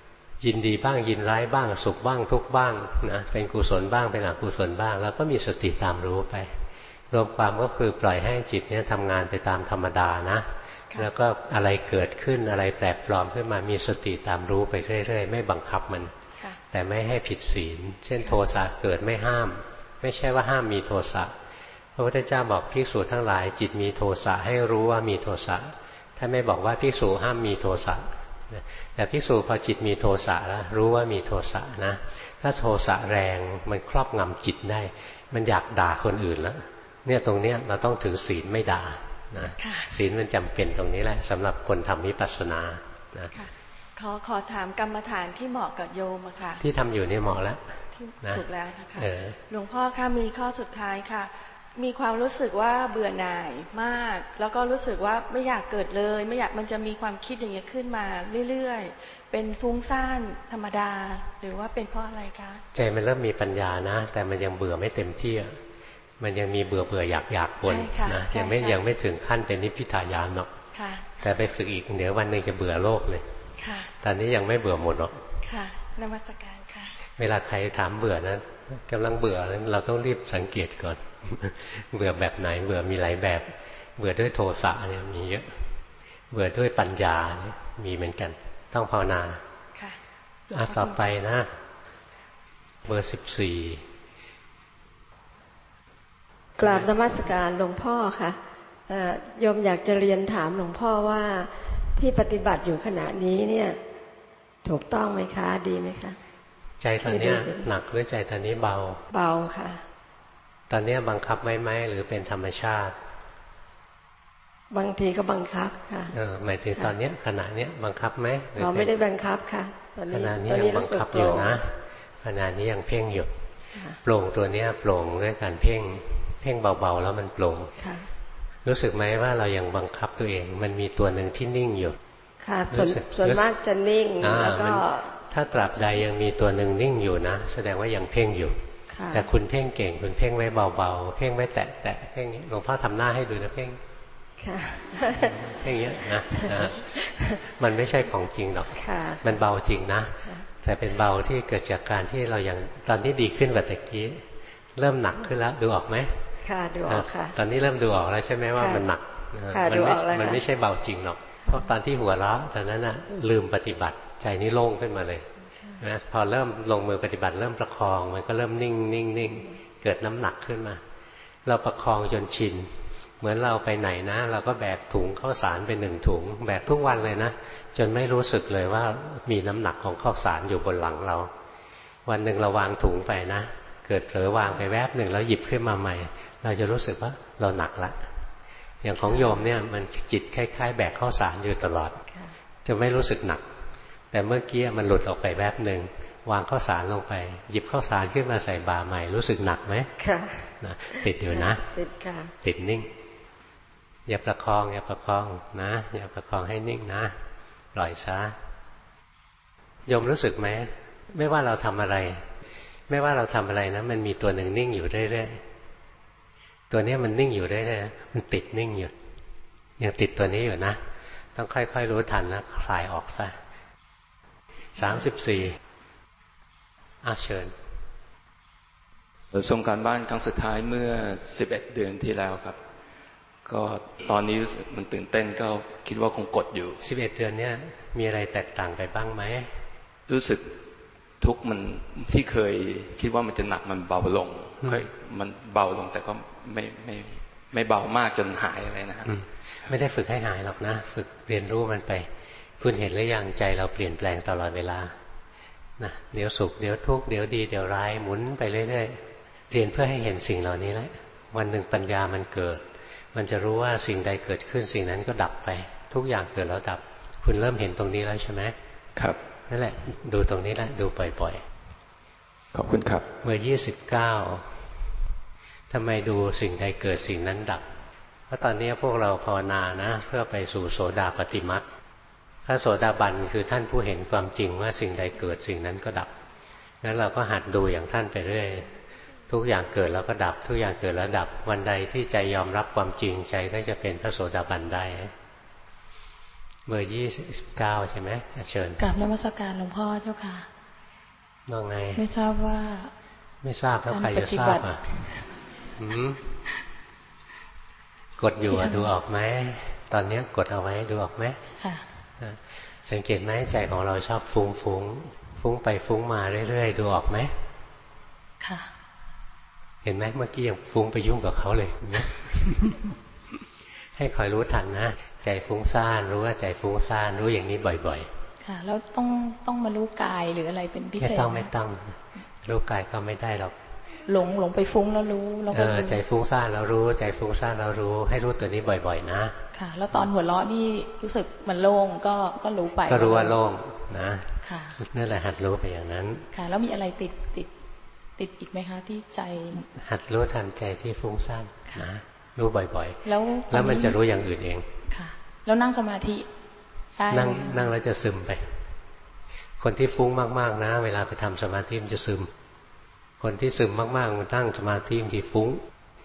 ยินดีบ้างยินร้ายบ้างสุขบ้างทุกข์บ้างนะเป็นกุศลบ้างเป็นอกุศลบ้างแล้วก็มีสติตามรู้ไปรวมความก็คือปล่อยให้จิตเนี่ยทำงานไปตามธรรมดานะแล้วก็อะไรเกิดขึ้นอะไรแปลกปลอมขึ้นมามีสติตามรู้ไปเรื่อยๆไม่บังคับมันแต่ไม่ให้ผิดศีลเช่นโทสะเกิดไม่ห้ามไม่ใช่ว่าห้ามมีโทสะพระพุทธเจ้าบอกภิกษุทั้งหลายจิตมีโทสะให้รู้ว่ามีโทสะท่านไม่บอกว่าภิกษุห้ามมีโทสะแต่ภิกษุพอจิตมีโทสะแล้วรู้ว่ามีโทสะนะถ้าโทสะแรงมันครอบงำจิตได้มันอยากด่าคนอื่นแล้วเนี่ยตรงเนี้ยเราต้องถือศีลไม่ด่านะศีลมันจำเป็นตรงนี้แหละสำหรับคนทำวิปัสสนานะขอถามกรรมฐานที่เหมาะกับโยมอะค่ะที่ทำอยู่นี่เหมาะแล้วถูกแล้วนะคะหลวงพ่อคะมีข้อสุดท้ายค่ะมีความรู้สึกว่าเบื่อหน่ายมากแล้วก็รู้สึกว่าไม่อยากเกิดเลยไม่อยากมันจะมีความคิดอย่างเงี้ยขึ้นมาเรื่อยๆเป็นฟุ้งซ่านธรรมดาหรือว่าเป็นเพราะอะไรคะใจมันเริ่มมีปัญญานะแต่มันยังเบื่อไม่เต็มที่มันยังมีเบื่ออยากปนนะยังไม่ถึงขั้นเป็นนิพพิทายานหรอกแต่ไปฝึกอีกเดี๋ยววันหนึ่งจะเบื่อโลกเลยตอนนี้ยังไม่เบื่อหมดหรอกค่ะนมัสการค่ะเวลาใครถามเบื่อนะกำลังเบื่อเราต้องรีบสังเกตก่อนเบื่อแบบไหนเบื่อมีหลายแบบเบื่อด้วยโทสะเนี่ยมีเยอะเบื่อด้วยปัญญาเนี่ยมีเหมือนกันต้องภาวนาค่ะต่อไปนะเบอร์14 กราบนมัสการหลวงพ่อค่ะโยมอยากจะเรียนถามหลวงพ่อว่าที่ปฏิบัติอยู่ขณะนี้เนี่ยถูกต้องไหมคะดีไหมคะใจตอนนี้หนักหรือใจตอนนี้เบาเบาค่ะตอนนี้บังคับไหมหรือเป็นธรรมชาติบางทีก็บังคับค่ะหมายถึงตอนนี้ขณะนี้บังคับไหมเราไม่ได้บังคับค่ะขณะนี้ยังบังคับอยู่นะขณะนี้ยังเพ่งอยู่โปร่งตัวนี้โปร่งด้วยการเพ่งเบาๆแล้วมันโปร่งรู้สึกไหมว่าเรายังบังคับตัวเองมันมีตัวหนึ่งที่นิ่งอยู่ค่ะส่วนมากจะนิ่งแล้วก็ถ้าตราบใดยังมีตัวหนึ่งนิ่งอยู่นะแสดงว่ายังเพ่งอยู่แต่คุณเพ่งเก่งคุณเพ่งไว้เบาๆเพ่งไว้แตะเพ่งนี้หลวงพ่อทำหน้าให้ดูนะเพ่งเพ่งเงี้ยนะมันไม่ใช่ของจริงหรอกมันเบาจริงนะแต่เป็นเบาที่เกิดจากการที่เรายังตอนนี้ดีขึ้นกว่าตะกี้เริ่มหนักขึ้นแล้วดูออกไหมค่ะดูออกค่ะตอนนี้เริ่มดูออกแล้วใช่ไหมว่ามันหนักมันไม่ใช่เบาจริงหรอกเพราะตอนที่หัวเราะตอนนั้นน่ะลืมปฏิบัติใจนี่โล่งขึ้นมาเลยนะพอเริ่มลงมือปฏิบัติเริ่มประคองมันก็เริ่มนิ่งเกิดน้ำหนักขึ้นมาเราประคองจนชินเหมือนเราไปไหนนะเราก็แบกถุงข้าวสารไป1 ถุงแบกทุกวันเลยนะจนไม่รู้สึกเลยว่ามีน้ำหนักของข้าวสารอยู่บนหลังเราวันหนึ่งเราวางถุงไปนะเกิดเผลอวางไปแวบหนึ่งแล้วหยิบขึ้นมาใหม่เราจะรู้สึกว่าเราหนักละอย่างของโยมเนี่ยมันจิตคล้ายๆแบกข้าวสารอยู่ตลอดจะไม่รู้สึกหนักแต่เมื่อกี้มันหลุดออกไปแวบหนึ่งวางข้าวสารลงไปหยิบข้าวสารขึ้นมาใส่บ่าใหม่รู้สึกหนักไหมค่ะติดอยู่นะติดค่ะติดนิ่งอย่าประคองนะอย่าประคองให้นิ่งนะปล่อยซะโยมรู้สึกไหมไม่ว่าเราทำอะไรนะมันมีตัวหนึ่งนิ่งอยู่เรื่อยๆตัวนี้มันนิ่งอยู่เรื่อยๆมันติดนิ่งอยู่ยังติดตัวนี้อยู่นะต้องค่อยๆรู้ทันนะคลายออกซะ34เชิญส่งการบ้านครั้งสุดท้ายเมื่อ11 เดือนที่แล้วครับก็ตอนนี้รู้สึกมันตื่นเต้นก็คิดว่าคงกดอยู่ 11 เดือนเนี่ยมีอะไรแตกต่างไปบ้างไหมรู้สึกทุกมันที่เคยคิดว่ามันจะหนักมันเบาลงมันเบาลงแต่ก็ไม่เบามากจนหายอะไรนะครับไม่ได้ฝึกให้หายหรอกนะฝึกเรียนรู้มันไปคุณเห็นหรือยังใจเราเปลี่ยนแปลงตลอดเวลานะเดี๋ยวสุขเดี๋ยวทุกข์เดี๋ยวดีเดี๋ยวร้ายหมุนไปเรื่อยๆเรียนเพื่อให้เห็นสิ่งเหล่านี้แหละวันหนึ่งปัญญามันเกิดมันจะรู้ว่าสิ่งใดเกิดขึ้นสิ่งนั้นก็ดับไปทุกอย่างเกิดแล้วดับคุณเริ่มเห็นตรงนี้แล้วใช่ไหมครับนั่นแหละดูตรงนี้แหละดูบ่อยๆขอบคุณครับเมื่อ29ทำไมดูสิ่งใดเกิดสิ่งนั้นดับเพราะตอนนี้พวกเราภาวนานะเพื่อไปสู่โสดาปัตติมรรคพระโสดาบันคือท่านผู้เห็นความจริงว่าสิ่งใดเกิดสิ่งนั้นก็ดับงั้นเราก็หัดดูอย่างท่านไปเรื่อยทุกอย่างเกิดแล้วก็ดับทุกอย่างเกิดแล้วดับวันใดที่ใจยอมรับความจริงใจก็จะเป็นพระโสดาบันได้เบอร์29ใช่ไหมเชิญกราบนมัสการหลวงพ่อเจ้าค่ะว่าไงไม่ทราบว่าไม่ทราบแล้วใครจะทราบอ่ะกดอยู่ดูออกไหมตอนนี้กดเอาไว้ดูออกไหมสังเกตไหมใจของเราชอบฟุ้งไปฟุ้งมาเรื่อยๆดูออกไหมค่ะเห็นไหมเมื่อกี้ยังฟุ้งไปยุ่งกับเขาเลย ให้คอยรู้ทันนะใจฟุ้งซ่านรู้ว่าใจฟุ้งซ่านรู้อย่างนี้บ่อยๆค่ะแล้วต้องมารู้กายหรืออะไรเป็นพิเศษไม่ต้องรู้กายก็ไม่ได้หรอกหลงไปฟุ้งแล้วรู้แล้วก็ใจฟุ้งซ่านแล้วรู้ใจฟุ้งซ่านแล้วรู้ให้รู้ตัวนี้บ่อยๆนะค่ะแล้วตอนหัวเราะนี่รู้สึกมันโล่งก็รู้ไปก็รู้ว่าโล่งนะค่ะนั่นแหละหัดรู้ไปอย่างนั้นค่ะแล้วมีอะไรติดอีกไหมคะที่ใจหัดรู้ทันใจที่ฟุ้งซ่านนะรู้บ่อยๆแล้วมันจะรู้อย่างอื่นเองค่ะแล้วนั่งสมาธินั่งแล้วจะซึมไปคนที่ฟุ้งมากๆนะเวลาไปทำสมาธิมันจะซึมคนที่ซึมมากๆมันนั่งสมาธิมันที่ฟุ้ง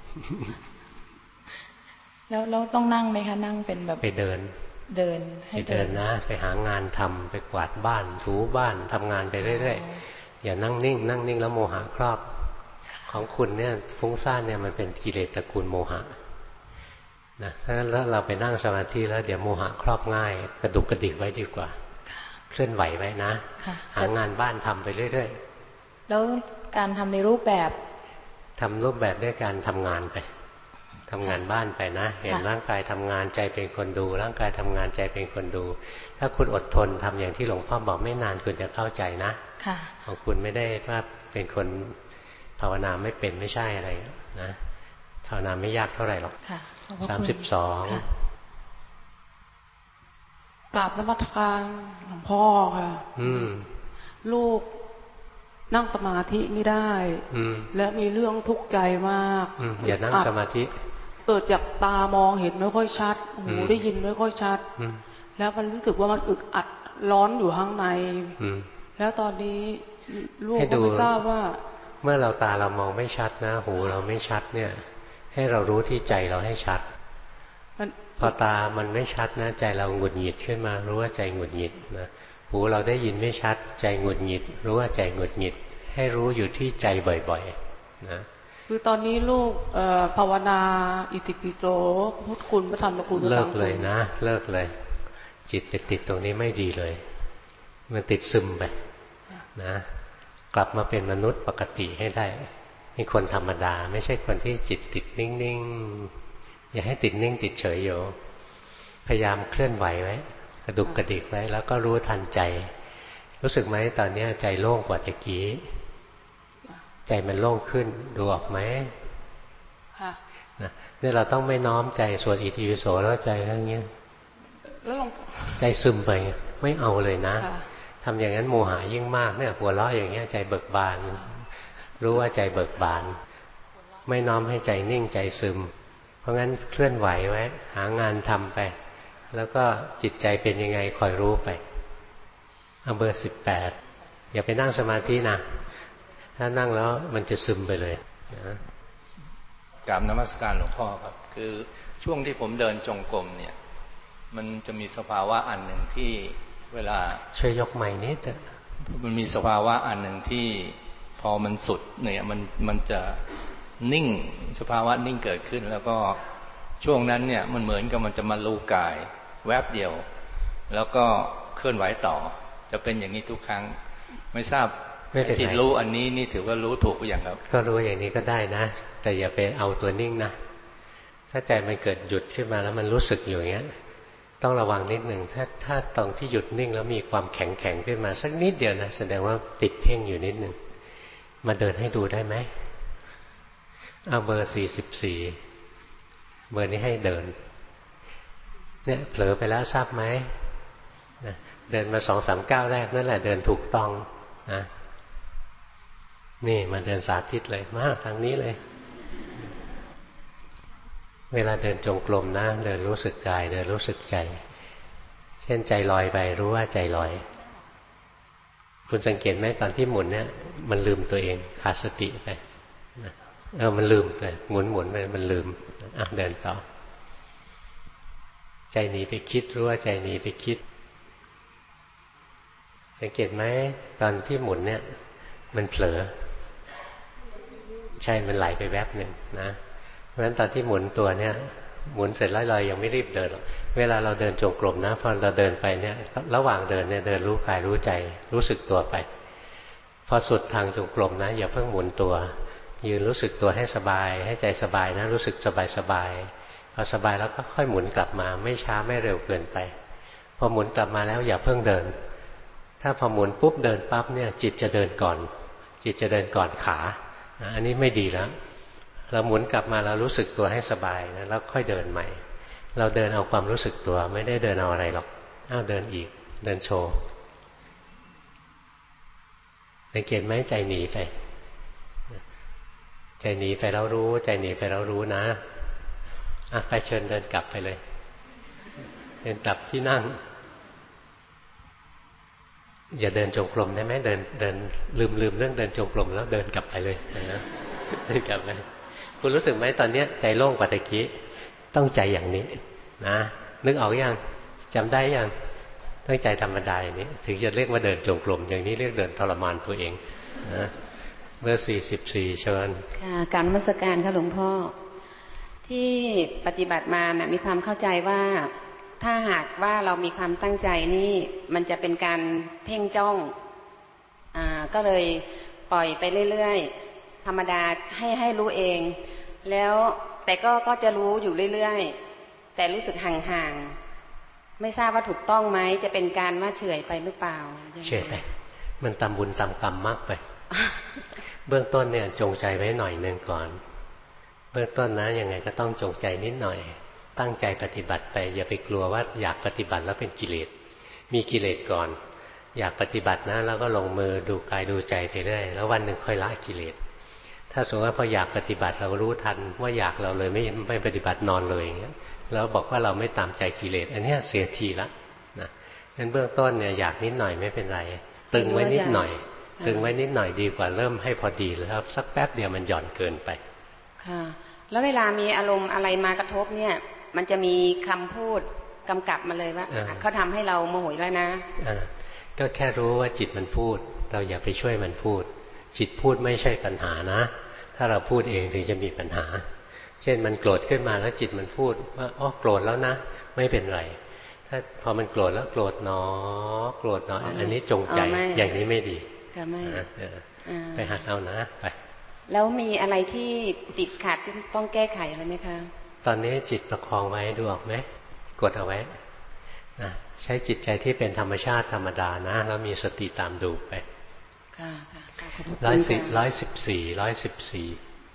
แล้วต้องนั่งไหมคะนั่งเป็นแบบไปเดินให้เดินนะไปหางานทำไปกวาดบ้านถูบ้านทำงานไปเรื่อยๆอย่านั่งนิ่งแล้วโมหะครอบของคุณเนี่ยฟุ้งซ่านเนี่ยมันเป็นกิเลสตระกูลโมหะนะถ้าเราไปนั่งสมาธิแล้วเดี๋ยวโมหะครอบง่ายกระดุกกระดิกไว้ดีกว่าเคลื่อนไหวไว้นะหางานบ้านทำไปเรื่อยๆแล้วการทำในรูปแบบด้วยการทำงานไปทำงานบ้านไปนะเห็นร่างกายทำงานใจเป็นคนดูร่างกายทำงานใจเป็นคนดูถ้าคุณอดทนทำอย่างที่หลวงพ่อบอกไม่นานคุณจะเข้าใจนะของคุณไม่ได้ว่าเป็นคนภาวนาไม่เป็นไม่ใช่อะไรนะภาวนาไม่ยากเท่าไหร่หรอก32 กราบนมัสการหลวงพ่อค่ะลูกนั่งสมาธิไม่ได้และมีเรื่องทุกข์ใจมากอย่านั่งสมาธิเกิดจากตามองเห็นไม่ค่อยชัดหูได้ยินไม่ค่อยชัดแล้วมันรู้สึกว่ามันอึดอัดร้อนอยู่ข้างในแล้วตอนนี้ลูกก็ไม่ทราบว่าเมื่อเราตาเรามองไม่ชัดนะหูเราไม่ชัดเนี่ยให้เรารู้ที่ใจเราให้ชัดพอตามันไม่ชัดนะใจเราหงุดหงิดขึ้นมารู้ว่าใจหงุดหงิดนะหูเราได้ยินไม่ชัดใจหงุดหงิดรู้ว่าใจหงุดหงิดให้รู้อยู่ที่ใจบ่อยๆนะคือตอนนี้ลูกภาวนาอิติปิโสพุทธคุณพระธรรมพระคุณเลิกเลยนะเลิกเลยจิตไปติดตรงนี้ไม่ดีเลยมันติดซึมไปนะกลับมาเป็นมนุษย์ปกติให้ได้นี่คนธรรมดาไม่ใช่คนที่จิตติดนิ่งๆอย่าให้ติดนิ่งติดเฉยอยู่พยายามเคลื่อนไหวไว้กระดุกกระดิกไว้แล้วก็รู้ทันใจรู้สึกไหมตอนนี้ใจโล่งกว่าตะกี้ใจมันโล่งขึ้นดูออกไหมนี่เราต้องไม่น้อมใจสวดอิติปิโสแล้วใจอย่างเงี้ยใจซึมไปไม่เอาเลยนะทำอย่างนั้นโมหะยิ่งมากเนี่ยหัวเราะอย่างเงี้ยใจเบิกบานรู้ว่าใจเบิกบานไม่น้อมให้ใจนิ่งใจซึมเพราะงั้นเคลื่อนไหวไว้หางานทำไปแล้วก็จิตใจเป็นยังไงคอยรู้ไปเบอร์18อย่าไปนั่งสมาธินะถ้านั่งแล้วมันจะซึมไปเลยกราบนมัสการหลวงพ่อครับคือช่วงที่ผมเดินจงกรมเนี่ยมันจะมีสภาวะอันหนึ่งที่เวลาช่วยยกไมค์นิดมันมีสภาวะอันหนึ่งที่พอมันสุดเนี่ยมันจะนิ่งสภาวะนิ่งเกิดขึ้นแล้วก็ช่วงนั้นเนี่ยมันเหมือนกับมันจะมารู้กายแวบเดียวแล้วก็เคลื่อนไหวต่อจะเป็นอย่างนี้ทุกครั้งไม่ทราบจิตรู้อันนี้นี่ถือว่ารู้ถูกหรือยังครับก็รู้อย่างนี้ก็ได้นะแต่อย่าไปเอาตัวนิ่งนะถ้าใจมันเกิดหยุดขึ้นมาแล้วมันรู้สึกอยู่อย่างเงี้ยต้องระวังนิดหนึ่งถ้าตรงที่หยุดนิ่งแล้วมีความแข็งขึ้นมาสักนิดเดียวนะแสดงว่าติดเพ่งอยู่นิดหนึ่งมาเดินให้ดูได้ไหมเอาเบอร์44เบอร์นี้ให้เดินเนี่ยเผลอไปแล้วทราบไหมเดินมา2-3 ก้าวแรกนั่นแหละเดินถูกต้องนะนี่มาเดินสาธิตเลยมาทางนี้เลยเวลาเดินจงกรมนะเดินรู้สึกกายเดินรู้สึกใจเช่นใจลอยไปรู้ว่าใจลอยคุณสังเกตไหมตอนที่หมุนเนี่ยมันลืมตัวเองขาดสติไปมันลืมเลยหมุนไปมันลืมเดินต่อใจหนีไปคิดรู้ว่าใจหนีไปคิดสังเกตไหมตอนที่หมุนเนี่ยมันเผลอใช่มันไหลไปแวบหนึ่งนะเพราะฉะนั้นตอนที่หมุนตัวเนี่ยหมุนเสร็จแล้วเรายังไม่รีบเดินหรอกเวลาเราเดินจงกรมนะพอเราเดินไปเนี่ยระหว่างเดินเนี่ยเดินรู้กายรู้ใจรู้สึกตัวไปพอสุดทางจงกรมนะอย่าเพิ่งหมุนตัวยืนรู้สึกตัวให้สบายให้ใจสบายนะรู้สึกสบายพอสบายแล้วก็ค่อยหมุนกลับมาไม่ช้าไม่เร็วเกินไปพอหมุนกลับมาแล้วอย่าเพิ่งเดินถ้าพอหมุนปุ๊บเดินปั๊บเนี่ยจิตจะเดินก่อนจิตจะเดินก่อนขาอันนี้ไม่ดีแล้วเราหมุนกลับมาเรารู้สึกตัวให้สบายนะแล้วค่อยเดินใหม่เราเดินเอาความรู้สึกตัวไม่ได้เดินเอาอะไรหรอกเดินอีกเดินโชว์สังเกตไหมใจหนีไปใจหนีไปแล้วรู้ใจหนีไปแล้วรู้นะไปเชิญเดินกลับไปเลยเดินกลับที่นั่งอย่าเดินจงกรมได้ไหมเดินลืมเรื่องเดินจงกรมแล้วเดินกลับไปเลยนะเดินกลับไปคุณรู้สึกไหมตอนนี้ใจโล่งกว่าตะกี้ต้องใจอย่างนี้นะนึกออกยังจำได้ยังต้องใจธรรมดาอย่างนี้ถึงจะเรียกว่าเดินจงกรมอย่างนี้เรียกเดินทรมานตัวเองนะเบอร์44เชิญการนมัสการค่ะหลวงพ่อที่ปฏิบัติมานะมีความเข้าใจว่าถ้าหากว่าเรามีความตั้งใจนี่มันจะเป็นการเพ่งจ้องก็เลยปล่อยไปเรื่อยๆธรรมดาให้รู้เองแล้วแต่ก็จะรู้อยู่เรื่อยๆแต่รู้สึกห่างๆไม่ทราบว่าถูกต้องไหมจะเป็นการว่าเฉยไปหรือเปล่าเฉยไปมันตามบุญตามกรรมมากไป เบื้องต้นเนี่ยจงใจไว้หน่อยนึงก่อนเบื้องต้นนะยังไงก็ต้องจงใจนิดหน่อยตั้งใจปฏิบัติไปอย่าไปกลัวว่าอยากปฏิบัติแล้วเป็นกิเลสมีกิเลสก่อนอยากปฏิบัตินะแล้วก็ลงมือดูกายดูใจไปเรื่อยแล้ววันหนึ่งค่อยละกิเลสถ้าสมมติว่าพออยากปฏิบัติเรารู้ทันว่าอยากเราเลยไม่ปฏิบัตินอนเลยอย่างเงี้ยแล้วบอกว่าเราไม่ตามใจกิเลสอันนี้เสียทีละนะงั้นเบื้องต้นเนี่ยอยากนิดหน่อยไม่เป็นไรตึงไว้นิดหน่อยตึงไว้นิดหน่อยดีกว่าเริ่มให้พอดีแล้วสักแป๊บเดียวมันหย่อนเกินไปค่ะแล้วเวลามีอารมณ์อะไรมากระทบเนี่ยมันจะมีคำพูดกำกับมาเลยว่าเขาทำให้เราโมโหแล้วนะก็แค่รู้ว่าจิตมันพูดเราอย่าไปช่วยมันพูดจิตพูดไม่ใช่ปัญหานะถ้าเราพูดเองถึงจะมีปัญหาเช่นมันโกรธขึ้นมาแล้วจิตมันพูดว่าอ๋อโกรธแล้วนะไม่เป็นไรถ้าพอมันโกรธแล้วโกรธหนอโกรธหนออันนี้จงใจอย่างนี้ไม่ดีไปหัดเอานะไปแล้วมีอะไรที่ติดขัดที่ต้องแก้ไขอะไรไหมคะตอนนี้จิตประคองไว้ดูออกไหมกดเอาไว้นะใช้จิตใจที่เป็นธรรมชาติธรรมดานะแล้วมีสติตามดูไป114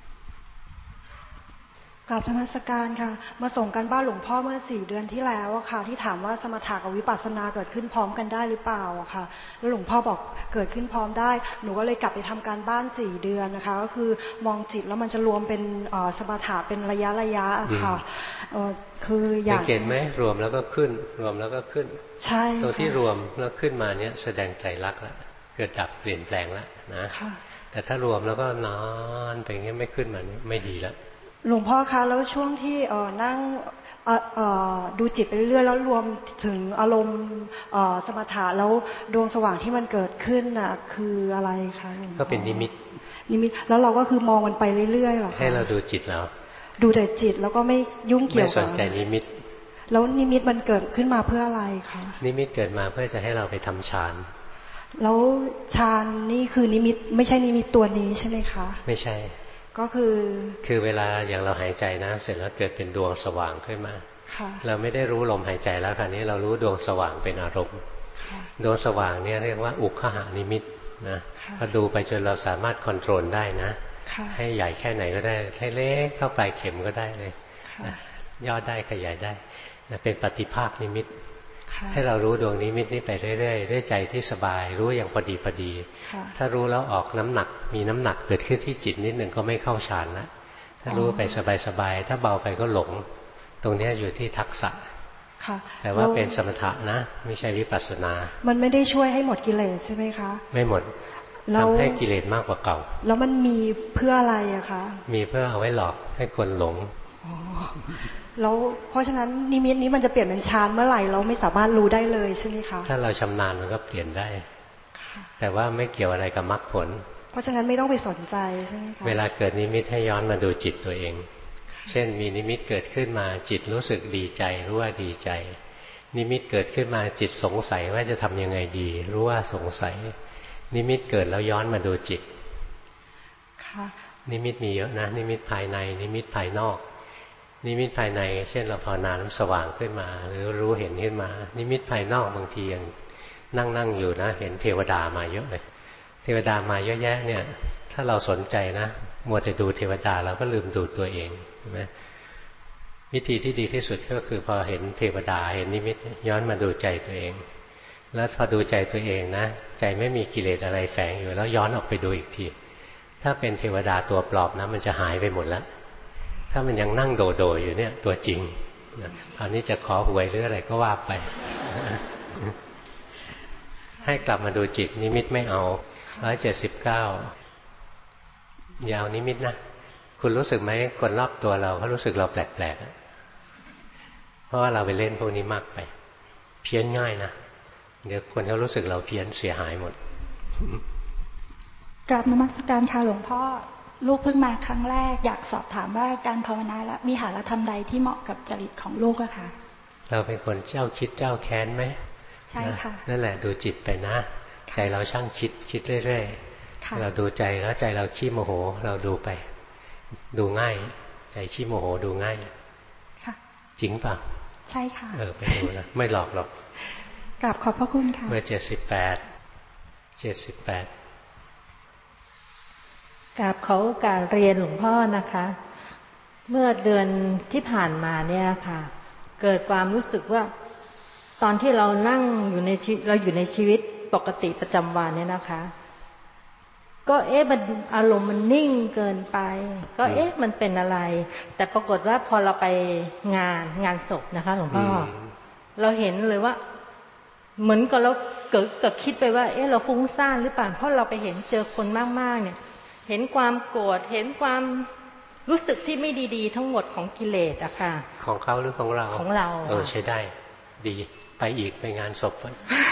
กราบธรรมสการค่ะมาส่งกันบ้านหลวงพ่อเมื่อ4 เดือนที่แล้วอะค่ะที่ถามว่าสมถะกับวิปัสสนาเกิดขึ้นพร้อมกันได้หรือเปล่าอะค่ะแล้วหลวงพ่อบอกเกิดขึ้นพร้อมได้หนูก็เลยกลับไปทำการบ้าน4 เดือนนะคะก็คือมองจิตแล้วมันจะรวมเป็นสมถะเป็นระยะอะค่ะคืออย่างสังเกตไหมรวมแล้วก็ขึ้นรวมแล้วก็ขึ้นใช่ตัวที่รวมแล้วขึ้นมาเนี้ยแสดงไตรลักษณ์แล้วเกิดดับเปลี่ยนแปลงแล้วนะแต่ถ้ารวมแล้วก็นอนไปอย่างเงี้ยไม่ขึ้นมาไม่ดีแล้วหลวงพ่อคะแล้วช่วงที่นั่งดูจิตไปเรื่อยๆแล้วรวมถึงอารมณ์สมถะแล้วดวงสว่างที่มันเกิดขึ้นน่ะคืออะไรคะก็เป็นนิมิตแล้วเราก็คือมองมันไปเรื่อยๆหรอคะให้เราดูจิตเราดูแต่จิตแล้วก็ไม่ยุ่งเกี่ยวกับไม่สนใจนิมิตแล้วนิมิตมันเกิดขึ้นมาเพื่ออะไรคะนิมิตเกิดมาเพื่อจะให้เราไปทำฌานแล้วฌานนี่คือนิมิตไม่ใช่นิมิตตัวนี้ใช่ไหมคะไม่ใช่ก็คือเวลาอย่างเราหายใจนะเสร็จแล้วเกิดเป็นดวงสว่างขึ้นมาเราไม่ได้รู้ลมหายใจแล้วคราวนี้เรารู้ดวงสว่างเป็นอารมณ์ดวงสว่างเนี่ยเรียกว่าอุคหานิมิตนะพอดูไปจนเราสามารถคอนโทรลได้นะให้ใหญ่แค่ไหนก็ได้ให้เล็กเข้าไปเข็มก็ได้เลยย่อได้ขยายได้เป็นปฏิภาคนิมิตให้เรารู้ดวงนิมิตนี้ไปเรื่อยๆด้วยใจที่สบายรู้อย่างพอดีถ้ารู้แล้วออกน้ำหนักมีน้ำหนักเกิดขึ้นที่จิตนิดหนึ่งก็ไม่เข้าฌานแล้วถ้ารู้ไปสบายๆถ้าเบาไปก็หลงตรงนี้อยู่ที่ทักษะแต่ว่าเป็นสมถะนะไม่ใช่วิปัสสนามันไม่ได้ช่วยให้หมดกิเลสใช่ไหมคะไม่หมดทำให้กิเลสมากกว่าเก่าแล้วมันมีเพื่ออะไรอะคะมีเพื่อเอาไว้หลอกให้คนหลงแล้วเพราะฉะนั้นนิมิตนี้มันจะเปลี่ยนเป็นฌานเมื่อไหร่เราไม่สามารถรู้ได้เลยใช่ไหมคะถ้าเราชำนาญมันก็เปลี่ยนได้แต่ว่าไม่เกี่ยวอะไรกับมรรคผลเพราะฉะนั้นไม่ต้องไปสนใจใช่ไหมคะเวลาเกิดนิมิตให้ย้อนมาดูจิตตัวเองเช่นมีนิมิตเกิดขึ้นมาจิตรู้สึกดีใจรู้ว่าดีใจนิมิตเกิดขึ้นมาจิตสงสัยว่าจะทำยังไงดีรู้ว่าสงสัยนิมิตเกิดแล้วย้อนมาดูจิตนิมิตมีเยอะนะนิมิตภายในนิมิตภายนอกนิมิตภายในเช่นเราภาวนาแล้วสว่างขึ้นมาหรือรู้เห็นขึ้นมานิมิตภายนอกบางทีอย่างนั่งอยู่นะเห็นเทวดามาเยอะเลยเทวดามาเยอะแยะเนี่ยถ้าเราสนใจนะมัวแต่ดูเทวดาเราก็ลืมดูตัวเองใช่ไหมวิธีที่ดีที่สุดก็คือพอเห็นเทวดาเห็นนิมิตย้อนมาดูใจตัวเองแล้วพอดูใจตัวเองนะใจไม่มีกิเลสอะไรแฝงอยู่แล้วย้อนออกไปดูอีกทีถ้าเป็นเทวดาตัวปลอมนะมันจะหายไปหมดแล้วถ้ามันยังนั่งโดดอยู่เนี่ยตัวจริงคราวนี้จะขอหวยหรืออะไรก็ว่าไป ให้กลับมาดูจิตนิมิตไม่เอา179ยาวนิมิตนะคุณรู้สึกไหมคนรอบตัวเราเขารู้สึกเราแปลกๆเพราะว่าเราไปเล่นพวกนี้มากไปเพี้ยนง่ายนะเดี๋ยวคนเขารู้สึกเราเพี้ยนเสียหายหมดกราบนมัสการค่ะหลวงพ่อลูกเพิ่งมาครั้งแรกอยากสอบถามว่าการภาวนาและวิหารธรรมใดที่เหมาะกับจริตของลูกอะค่ะเราเป็นคนเจ้าคิดเจ้าแค้นไหมใช่ค่ะนั่นแหละดูจิตไปนะใจเราช่างคิดเรื่อยๆเราดูใจแล้วใจเราขี้โมโหเราดูไปดูง่ายใจขี้โมโหดูง่ายค่ะจริงป่ะใช่ค่ะไปดูนะไม่หลอกหรอกกราบขอบพระคุณค่ะเบอร์78 กราบขอโอกาสเรียนหลวงพ่อนะคะเมื่อเดือนที่ผ่านมาเนี่ยค่ะเกิดความรู้สึกว่าตอนที่เรานั่งอยู่ในเราอยู่ในชีวิตปกติประจำวันเนี่ยนะคะก็มันอารมณ์มันนิ่งเกินไปก็มันเป็นอะไรแต่ปรากฏว่าพอเราไปงานศพนะคะหลวงพ่อเราเห็นเลยว่าเหมือนกับเราเกิดคิดไปว่าเราฟุ้งซ่านหรือเปล่าเพราะเราไปเห็นเจอคนมากๆเนี่ยเห็นความโกรธเห็นความรู้สึกที่ไม่ดีๆทั้งหมดของกิเลสอะค่ะของเขาหรือของเราของเราใช้ได้ดีไปอีกไปงานศพ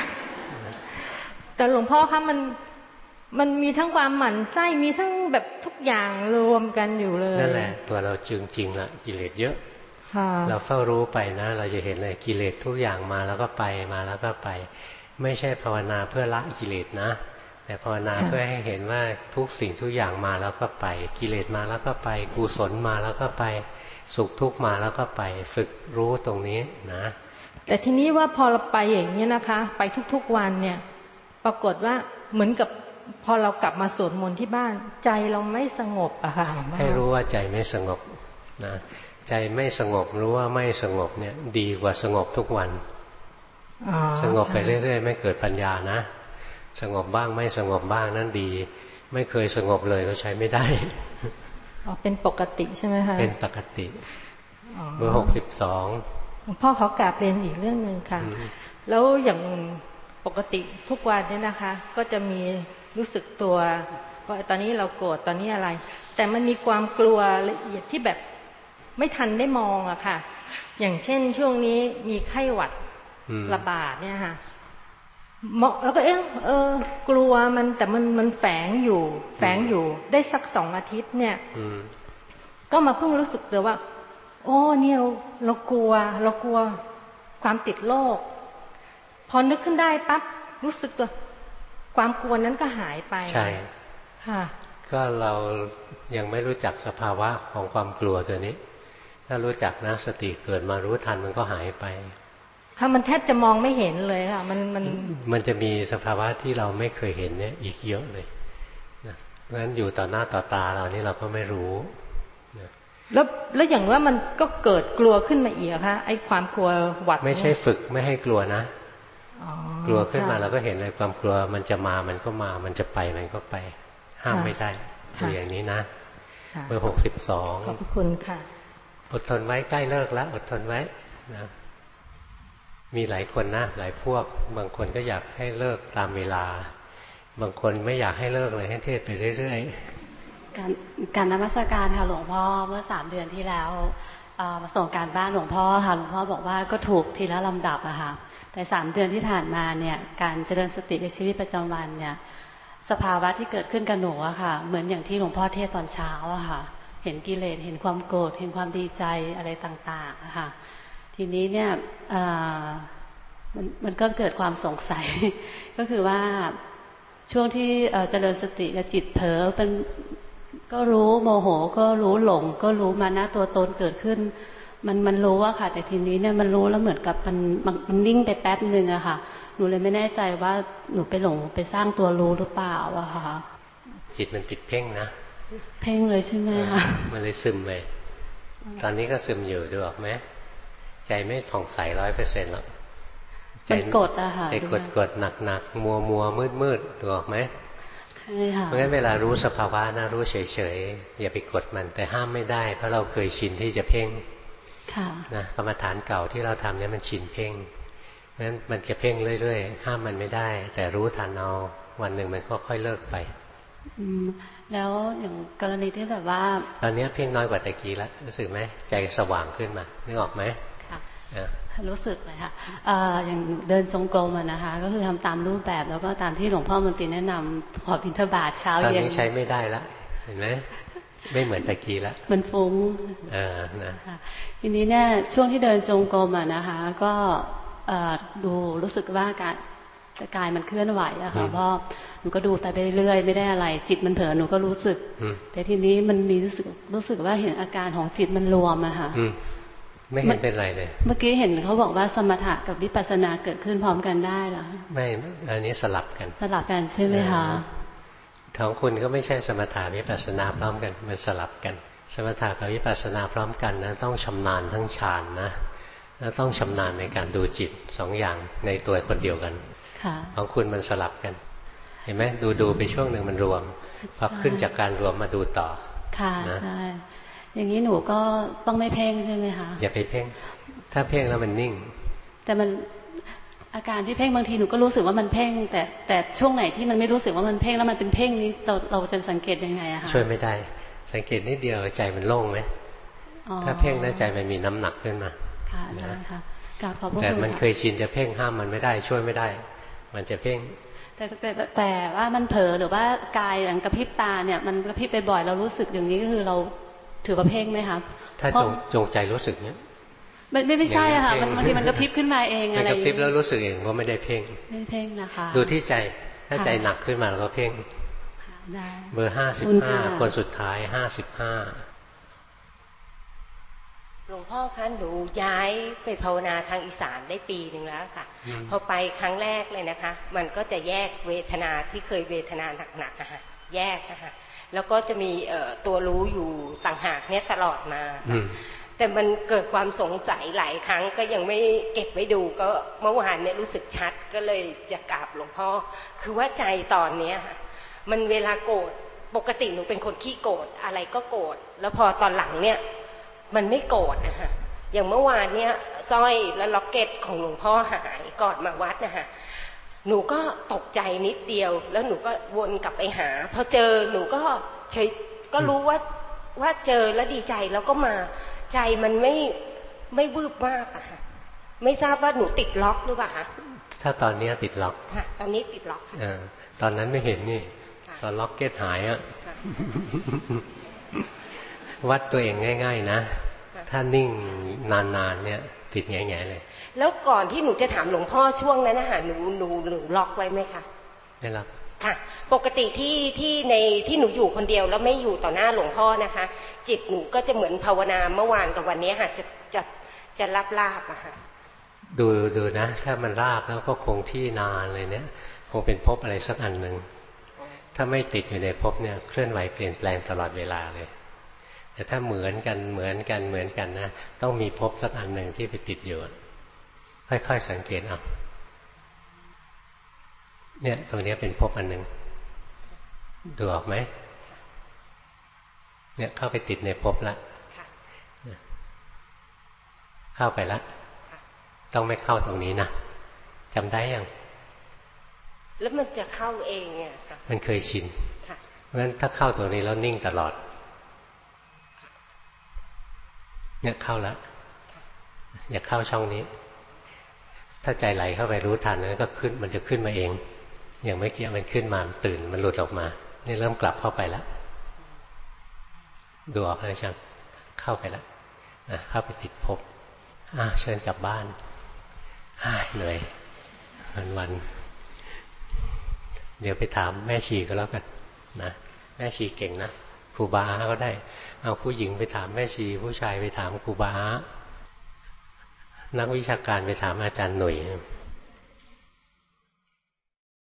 แต่หลวงพ่อคะมันมีทั้งความหมั่นไส้มีทั้งแบบทุกอย่างรวมกันอยู่เลยนั่นแหละตัวเราจริงๆละกิเลสเยอะเราเฝ้ารู้ไปนะเราจะเห็นเลยกิเลสทุกอย่างมาแล้วก็ไปมาแล้วก็ไปไม่ใช่ภาวนาเพื่อละกิเลสนะแต่ภาวนาเพื่อให้เห็นว่าทุกสิ่งทุกอย่างมาแล้วก็ไปกิเลสมาแล้วก็ไปกุศลมาแล้วก็ไปสุขทุกข์มาแล้วก็ไปฝึกรู้ตรงนี้นะแต่ทีนี้ว่าพอเราไปอย่างนี้นะคะไปทุกๆวันเนี่ยปรากฏว่าเหมือนกับพอเรากลับมาสวดมนต์ที่บ้านใจเราไม่สงบอะค่ะให้รู้ว่าใจไม่สงบนะใจไม่สงบรู้ว่าไม่สงบเนี่ยดีกว่าสงบทุกวันสงบไปเรื่อยๆไม่เกิดปัญญานะสงบบ้างไม่สงบบ้างนั่นดีไม่เคยสงบเลยก็ใช้ไม่ได้เป็นปกติใช่ไหมคะเป็นปกติเบอร์62 หลวงพ่อขอกราบเรียนอีกเรื่องนึงค่ะแล้วอย่างปกติทุกวันเนี่ยนะคะก็จะมีรู้สึกตัวว่าตอนนี้เราโกรธตอนนี้อะไรแต่มันมีความกลัวละเอียดที่แบบไม่ทันได้มองอะค่ะอย่างเช่นช่วงนี้มีไข้หวัดระบาดเนี่ยค่ะแล้วก็กลัวมันแต่มันแฝงอยู่ได้สัก2 อาทิตย์เนี่ยก็มาเพิ่งรู้สึกเลยว่าเนี่ยเรากลัวความติดโรคพอนึกขึ้นได้ปั๊บรู้สึกตัวความกลัวนั้นก็หายไปใช่ค่ะก็เรายังไม่รู้จักสภาวะของความกลัวตัวนี้ถ้ารู้จักนะสติเกิดมารู้ทันมันก็หายไปค่ะมันแทบจะมองไม่เห็นเลยค่ะมันจะมีสภาวะที่เราไม่เคยเห็นเนี่ยอีกเยอะเลยนะเพราะฉะนั้นอยู่ต่อหน้าต่อตาเรานี่เราก็ไม่รู้นะแล้วอย่างว่ามันก็เกิดกลัวขึ้นมาอีกค่ะไอ้ความกลัวหวัดไม่ใช่ฝึกไม่ให้กลัวนะกลัวขึ้นมาเราก็เห็นเลยความกลัวมันจะมามันก็มามันจะไปมันก็ไปห้ามไม่ได้ตัวอย่างนี้นะเบอร์62 ขอบคุณค่ะอดทนไว้ใกล้เลิกแล้วอดทนไว้นะมีหลายคนนะหลายพวกบางคนก็อยากให้เลิกตามเวลาบางคนไม่อยากให้เลิกเลยให้เทศไปเรื่อยๆการนมัสการค่ะหลวงพ่อเมื่อ3 เดือนที่แล้วมาส่งการบ้านหลวงพ่อค่ะหลวงพ่อบอกว่าก็ถูกทีละลำดับอะค่ะแต่3 เดือนที่ผ่านมาเนี่ยการเจริญสติในชีวิตประจำวันเนี่ยสภาวะที่เกิดขึ้นกับหนูอะค่ะเหมือนอย่างที่หลวงพ่อเทศตอนเช้าอะค่ะเห็นกิเลสเห็นความโกรธเห็นความดีใจอะไรต่างๆอะค่ะทีนี้เนี่ยมันก็เกิดความสงสัย ก็คือว่าช่วงที่เจริญสติกับจิตเผลอเป็นก็รู้โมโหก็รู้หลงก็รู้มานะตัวตนเกิดขึ้นมันรู้อะค่ะแต่ทีนี้เนี่ยมันรู้แล้วเหมือนกับมันนิ่งไปแป๊บนึงอะค่ะหนูเลยไม่แน่ใจว่าหนูไปหลงไปสร้างตัวรู้หรือเปล่าอะค่ะจิตมันติดเพ่งนะเพ่งเลยใช่ไหมคะมันเลยซึมไปตอนนี้ก็ซึมอยู่ดูออกไหมใจไม่ผ่องใส100%หรอกใจกดอะค่ะใจกดหนักมัวมืดดูออกไหมเพราะงั้นเวลารู้สภาวะนะรู้เฉยๆอย่าไปกดมันแต่ห้ามไม่ได้เพราะเราเคยชินที่จะเพ่งนะกรรมฐานเก่าที่เราทำเนี่ยมันชินเพ่งเพราะฉะนั้นมันจะเพ่งเรื่อยๆห้ามมันไม่ได้แต่รู้ทันเอาวันหนึ่งมันก็ค่อยเลิกไปแล้วอย่างกรณีที่แบบว่าตอนนี้เพ่งน้อยกว่าตะกี้แล้วรู้สึกไหมใจสว่างขึ้นมานึกออกไหมรู้สึกเลยค่ะอย่างเดินจงกรมนะคะก็คือทำตามรูปแบบแล้วก็ตามที่หลวงพ่อมนตรีแนะนำขอบิณฑบาตเช้าเย็นตอนนี้ใช้ไม่ได้แล้วเห็นไหมไม่เหมือนตะกี้แล้วมันฟุ้งนะทีนี้เนี่ยช่วงที่เดินจงกรมนะคะก็ดูรู้สึกว่ากายมันเคลื่อนไหวอะค่ะพ่อหนูก็ดูแต่เรื่อยๆไม่ได้อะไรจิตมันเผลอหนูก็รู้สึกแต่ทีนี้มันมีรู้สึกว่าเห็นอาการของจิตมันรวมอะค่ะไม่เห็นเป็นไรเลยเมื่อกี้เห็นเขาบอกว่าสมถะกับวิปัสสนาเกิดขึ้นพร้อมกันได้เหรอไม่อันนี้สลับกันใช่ไหมคะของคุณก็ไม่ใช่สมถะวิปัสสนาพร้อมกันมันสลับกันสมถะกับวิปัสสนาพร้อมกันนะต้องชำนาญทั้งฌานนะแล้วต้องชำนาญในการดูจิต2 อย่างในตัวคนเดียวกันของคุณมันสลับกันเห็นไหมดูไปช่วงหนึ่งมันรวมพอขึ้นจากการรวมมาดูต่อค่ะใช่อย่างนี้หนูก็ต้องไม่เพ่งใช่ไหมคะอย่าไปเพ่งถ้าเพ่งแล้วมันนิ่งแต่มันอาการที่เพ่งบางทีหนูก็รู้สึกว่ามันเพ่งแต่ช่วงไหนที่มันไม่รู้สึกว่ามันเพ่งแล้วมันเป็นเพ่งนี้เราจะสังเกตยังไงอะคะช่วยไม่ได้สังเกตนิดเดียวใจมันโล่งไหมถ้าเพ่งแล้วใจมันมีน้ำหนักขึ้นมาค่ะได้ค่ะแต่มันเคยชินจะเพ่งห้ามมันไม่ได้ช่วยไม่ได้มันจะเพ่งแต่ว่ามันเผลอหรือว่ากายอย่างกระพริบตาเนี่ยมันกระพริบไปบ่อยเรารู้สึกอย่างนี้ก็คือเราถือว่าเพ่งไหมครับถ้าจงใจรู้สึกเนี้ยไม่ใช่อะค่ะบางทีมันกระพริบขึ้นมาเองอะไรกระพริบแล้วรู้สึกเองว่าไม่ได้เพ่งไม่เพ่งนะคะดูที่ใจถ้าใจหนักขึ้นมาแล้วก็เพ่งเบอร์55คนสุดท้าย55 หลวงพ่อคะหนูย้ายไปภาวนาทางอีสานได้ปีหนึ่งแล้วค่ะพอไปครั้งแรกเลยนะคะมันก็จะแยกเวทนาที่เคยเวทนาหนักๆนะคะแยกนะคะแล้วก็จะมีตัวรู้อยู่ต่างหากเนี่ยตลอดมาแต่มันเกิดความสงสัยหลายครั้งก็ยังไม่เก็บไว้ดูก็เมื่อวานเนี่ยรู้สึกชัดก็เลยจะกราบหลวงพ่อคือว่าใจตอนเนี้ยค่ะมันเวลาโกรธปกติหนูเป็นคนขี้โกรธอะไรก็โกรธแล้วพอตอนหลังเนี่ยมันไม่โกรธนะคะอย่างเมื่อวานเนี่ยสร้อยและล็อกเก็ตของหลวงพ่อหายก่อนมาวัดนะคะหนูก็ตกใจนิดเดียวแล้วหนูก็วนกลับไปหาพอเจอหนูก็เฉยก็รู้ว่าเจอแล้วดีใจแล้วก็มาใจมันไม่วืบมากอะค่ะไม่ทราบว่าหนูติดล็อกหรือเปล่าคะถ้าตอนนี้ติดล็อกค่ะตอนนี้ติดล็อกค่ะตอนนั้นไม่เห็นนี่ตอนล็อกเก็ตหายอะวัดตัวเองง่ายๆนะถ้านิ่งนานๆเนี่ยติดแง่ๆเลยแล้วก่อนที่หนูจะถามหลวงพ่อช่วงนั้นนะคะหนูล็อกไว้ไหมคะไม่ล็อกค่ะปกติที่หนูอยู่คนเดียวแล้วไม่อยู่ต่อหน้าหลวงพ่อนะคะจิตหนูก็จะเหมือนภาวนาเมื่อวานกับวันนี้ค่ะจะลาบอะค่ะดูนะถ้ามันราบแล้วก็คงที่นานเลยเนี่ยคงเป็นภพอะไรสักอันหนึ่งถ้าไม่ติดอยู่ในภพเนี่ยเคลื่อนไหวเปลี่ยนแปลงตลอดเวลาเลยแต่ถ้าเหมือนกันนะต้องมีภพสักอันหนึ่งที่ไปติดอยู่ค่อยๆสังเกตเอาเนี่ยตรงนี้เป็นภพอันหนึ่งดูออกไหมเนี่ยเข้าไปติดในภพละเข้าไปละต้องไม่เข้าตรงนี้นะจำได้ยังแล้วมันจะเข้าเองเนี่ยมันเคยชินเพราะฉะนั้นถ้าเข้าตรงนี้แล้วนิ่งตลอดเนี่ยเข้าแล้วอย่าเข้าช่องนี้ถ้าใจไหลเข้าไปรู้ทันนั้นก็ขึ้นมันจะขึ้นมาเองอย่างเมื่อกี้มันขึ้นมามันตื่นมันหลุดออกมานี่เริ่มกลับเข้าไปแล้วดูออกนะช่างเข้าไปแล้วเข้าไปติดภพเชิญกลับบ้านเหนื่อยวันเดี๋ยวไปถามแม่ชีก็แล้วกันนะแม่ชีเก่งนะครูบาก็ได้เอาผู้หญิงไปถามแม่ชีผู้ชายไปถามครูบานักวิชาการไปถามอาจารย์หนุ่ย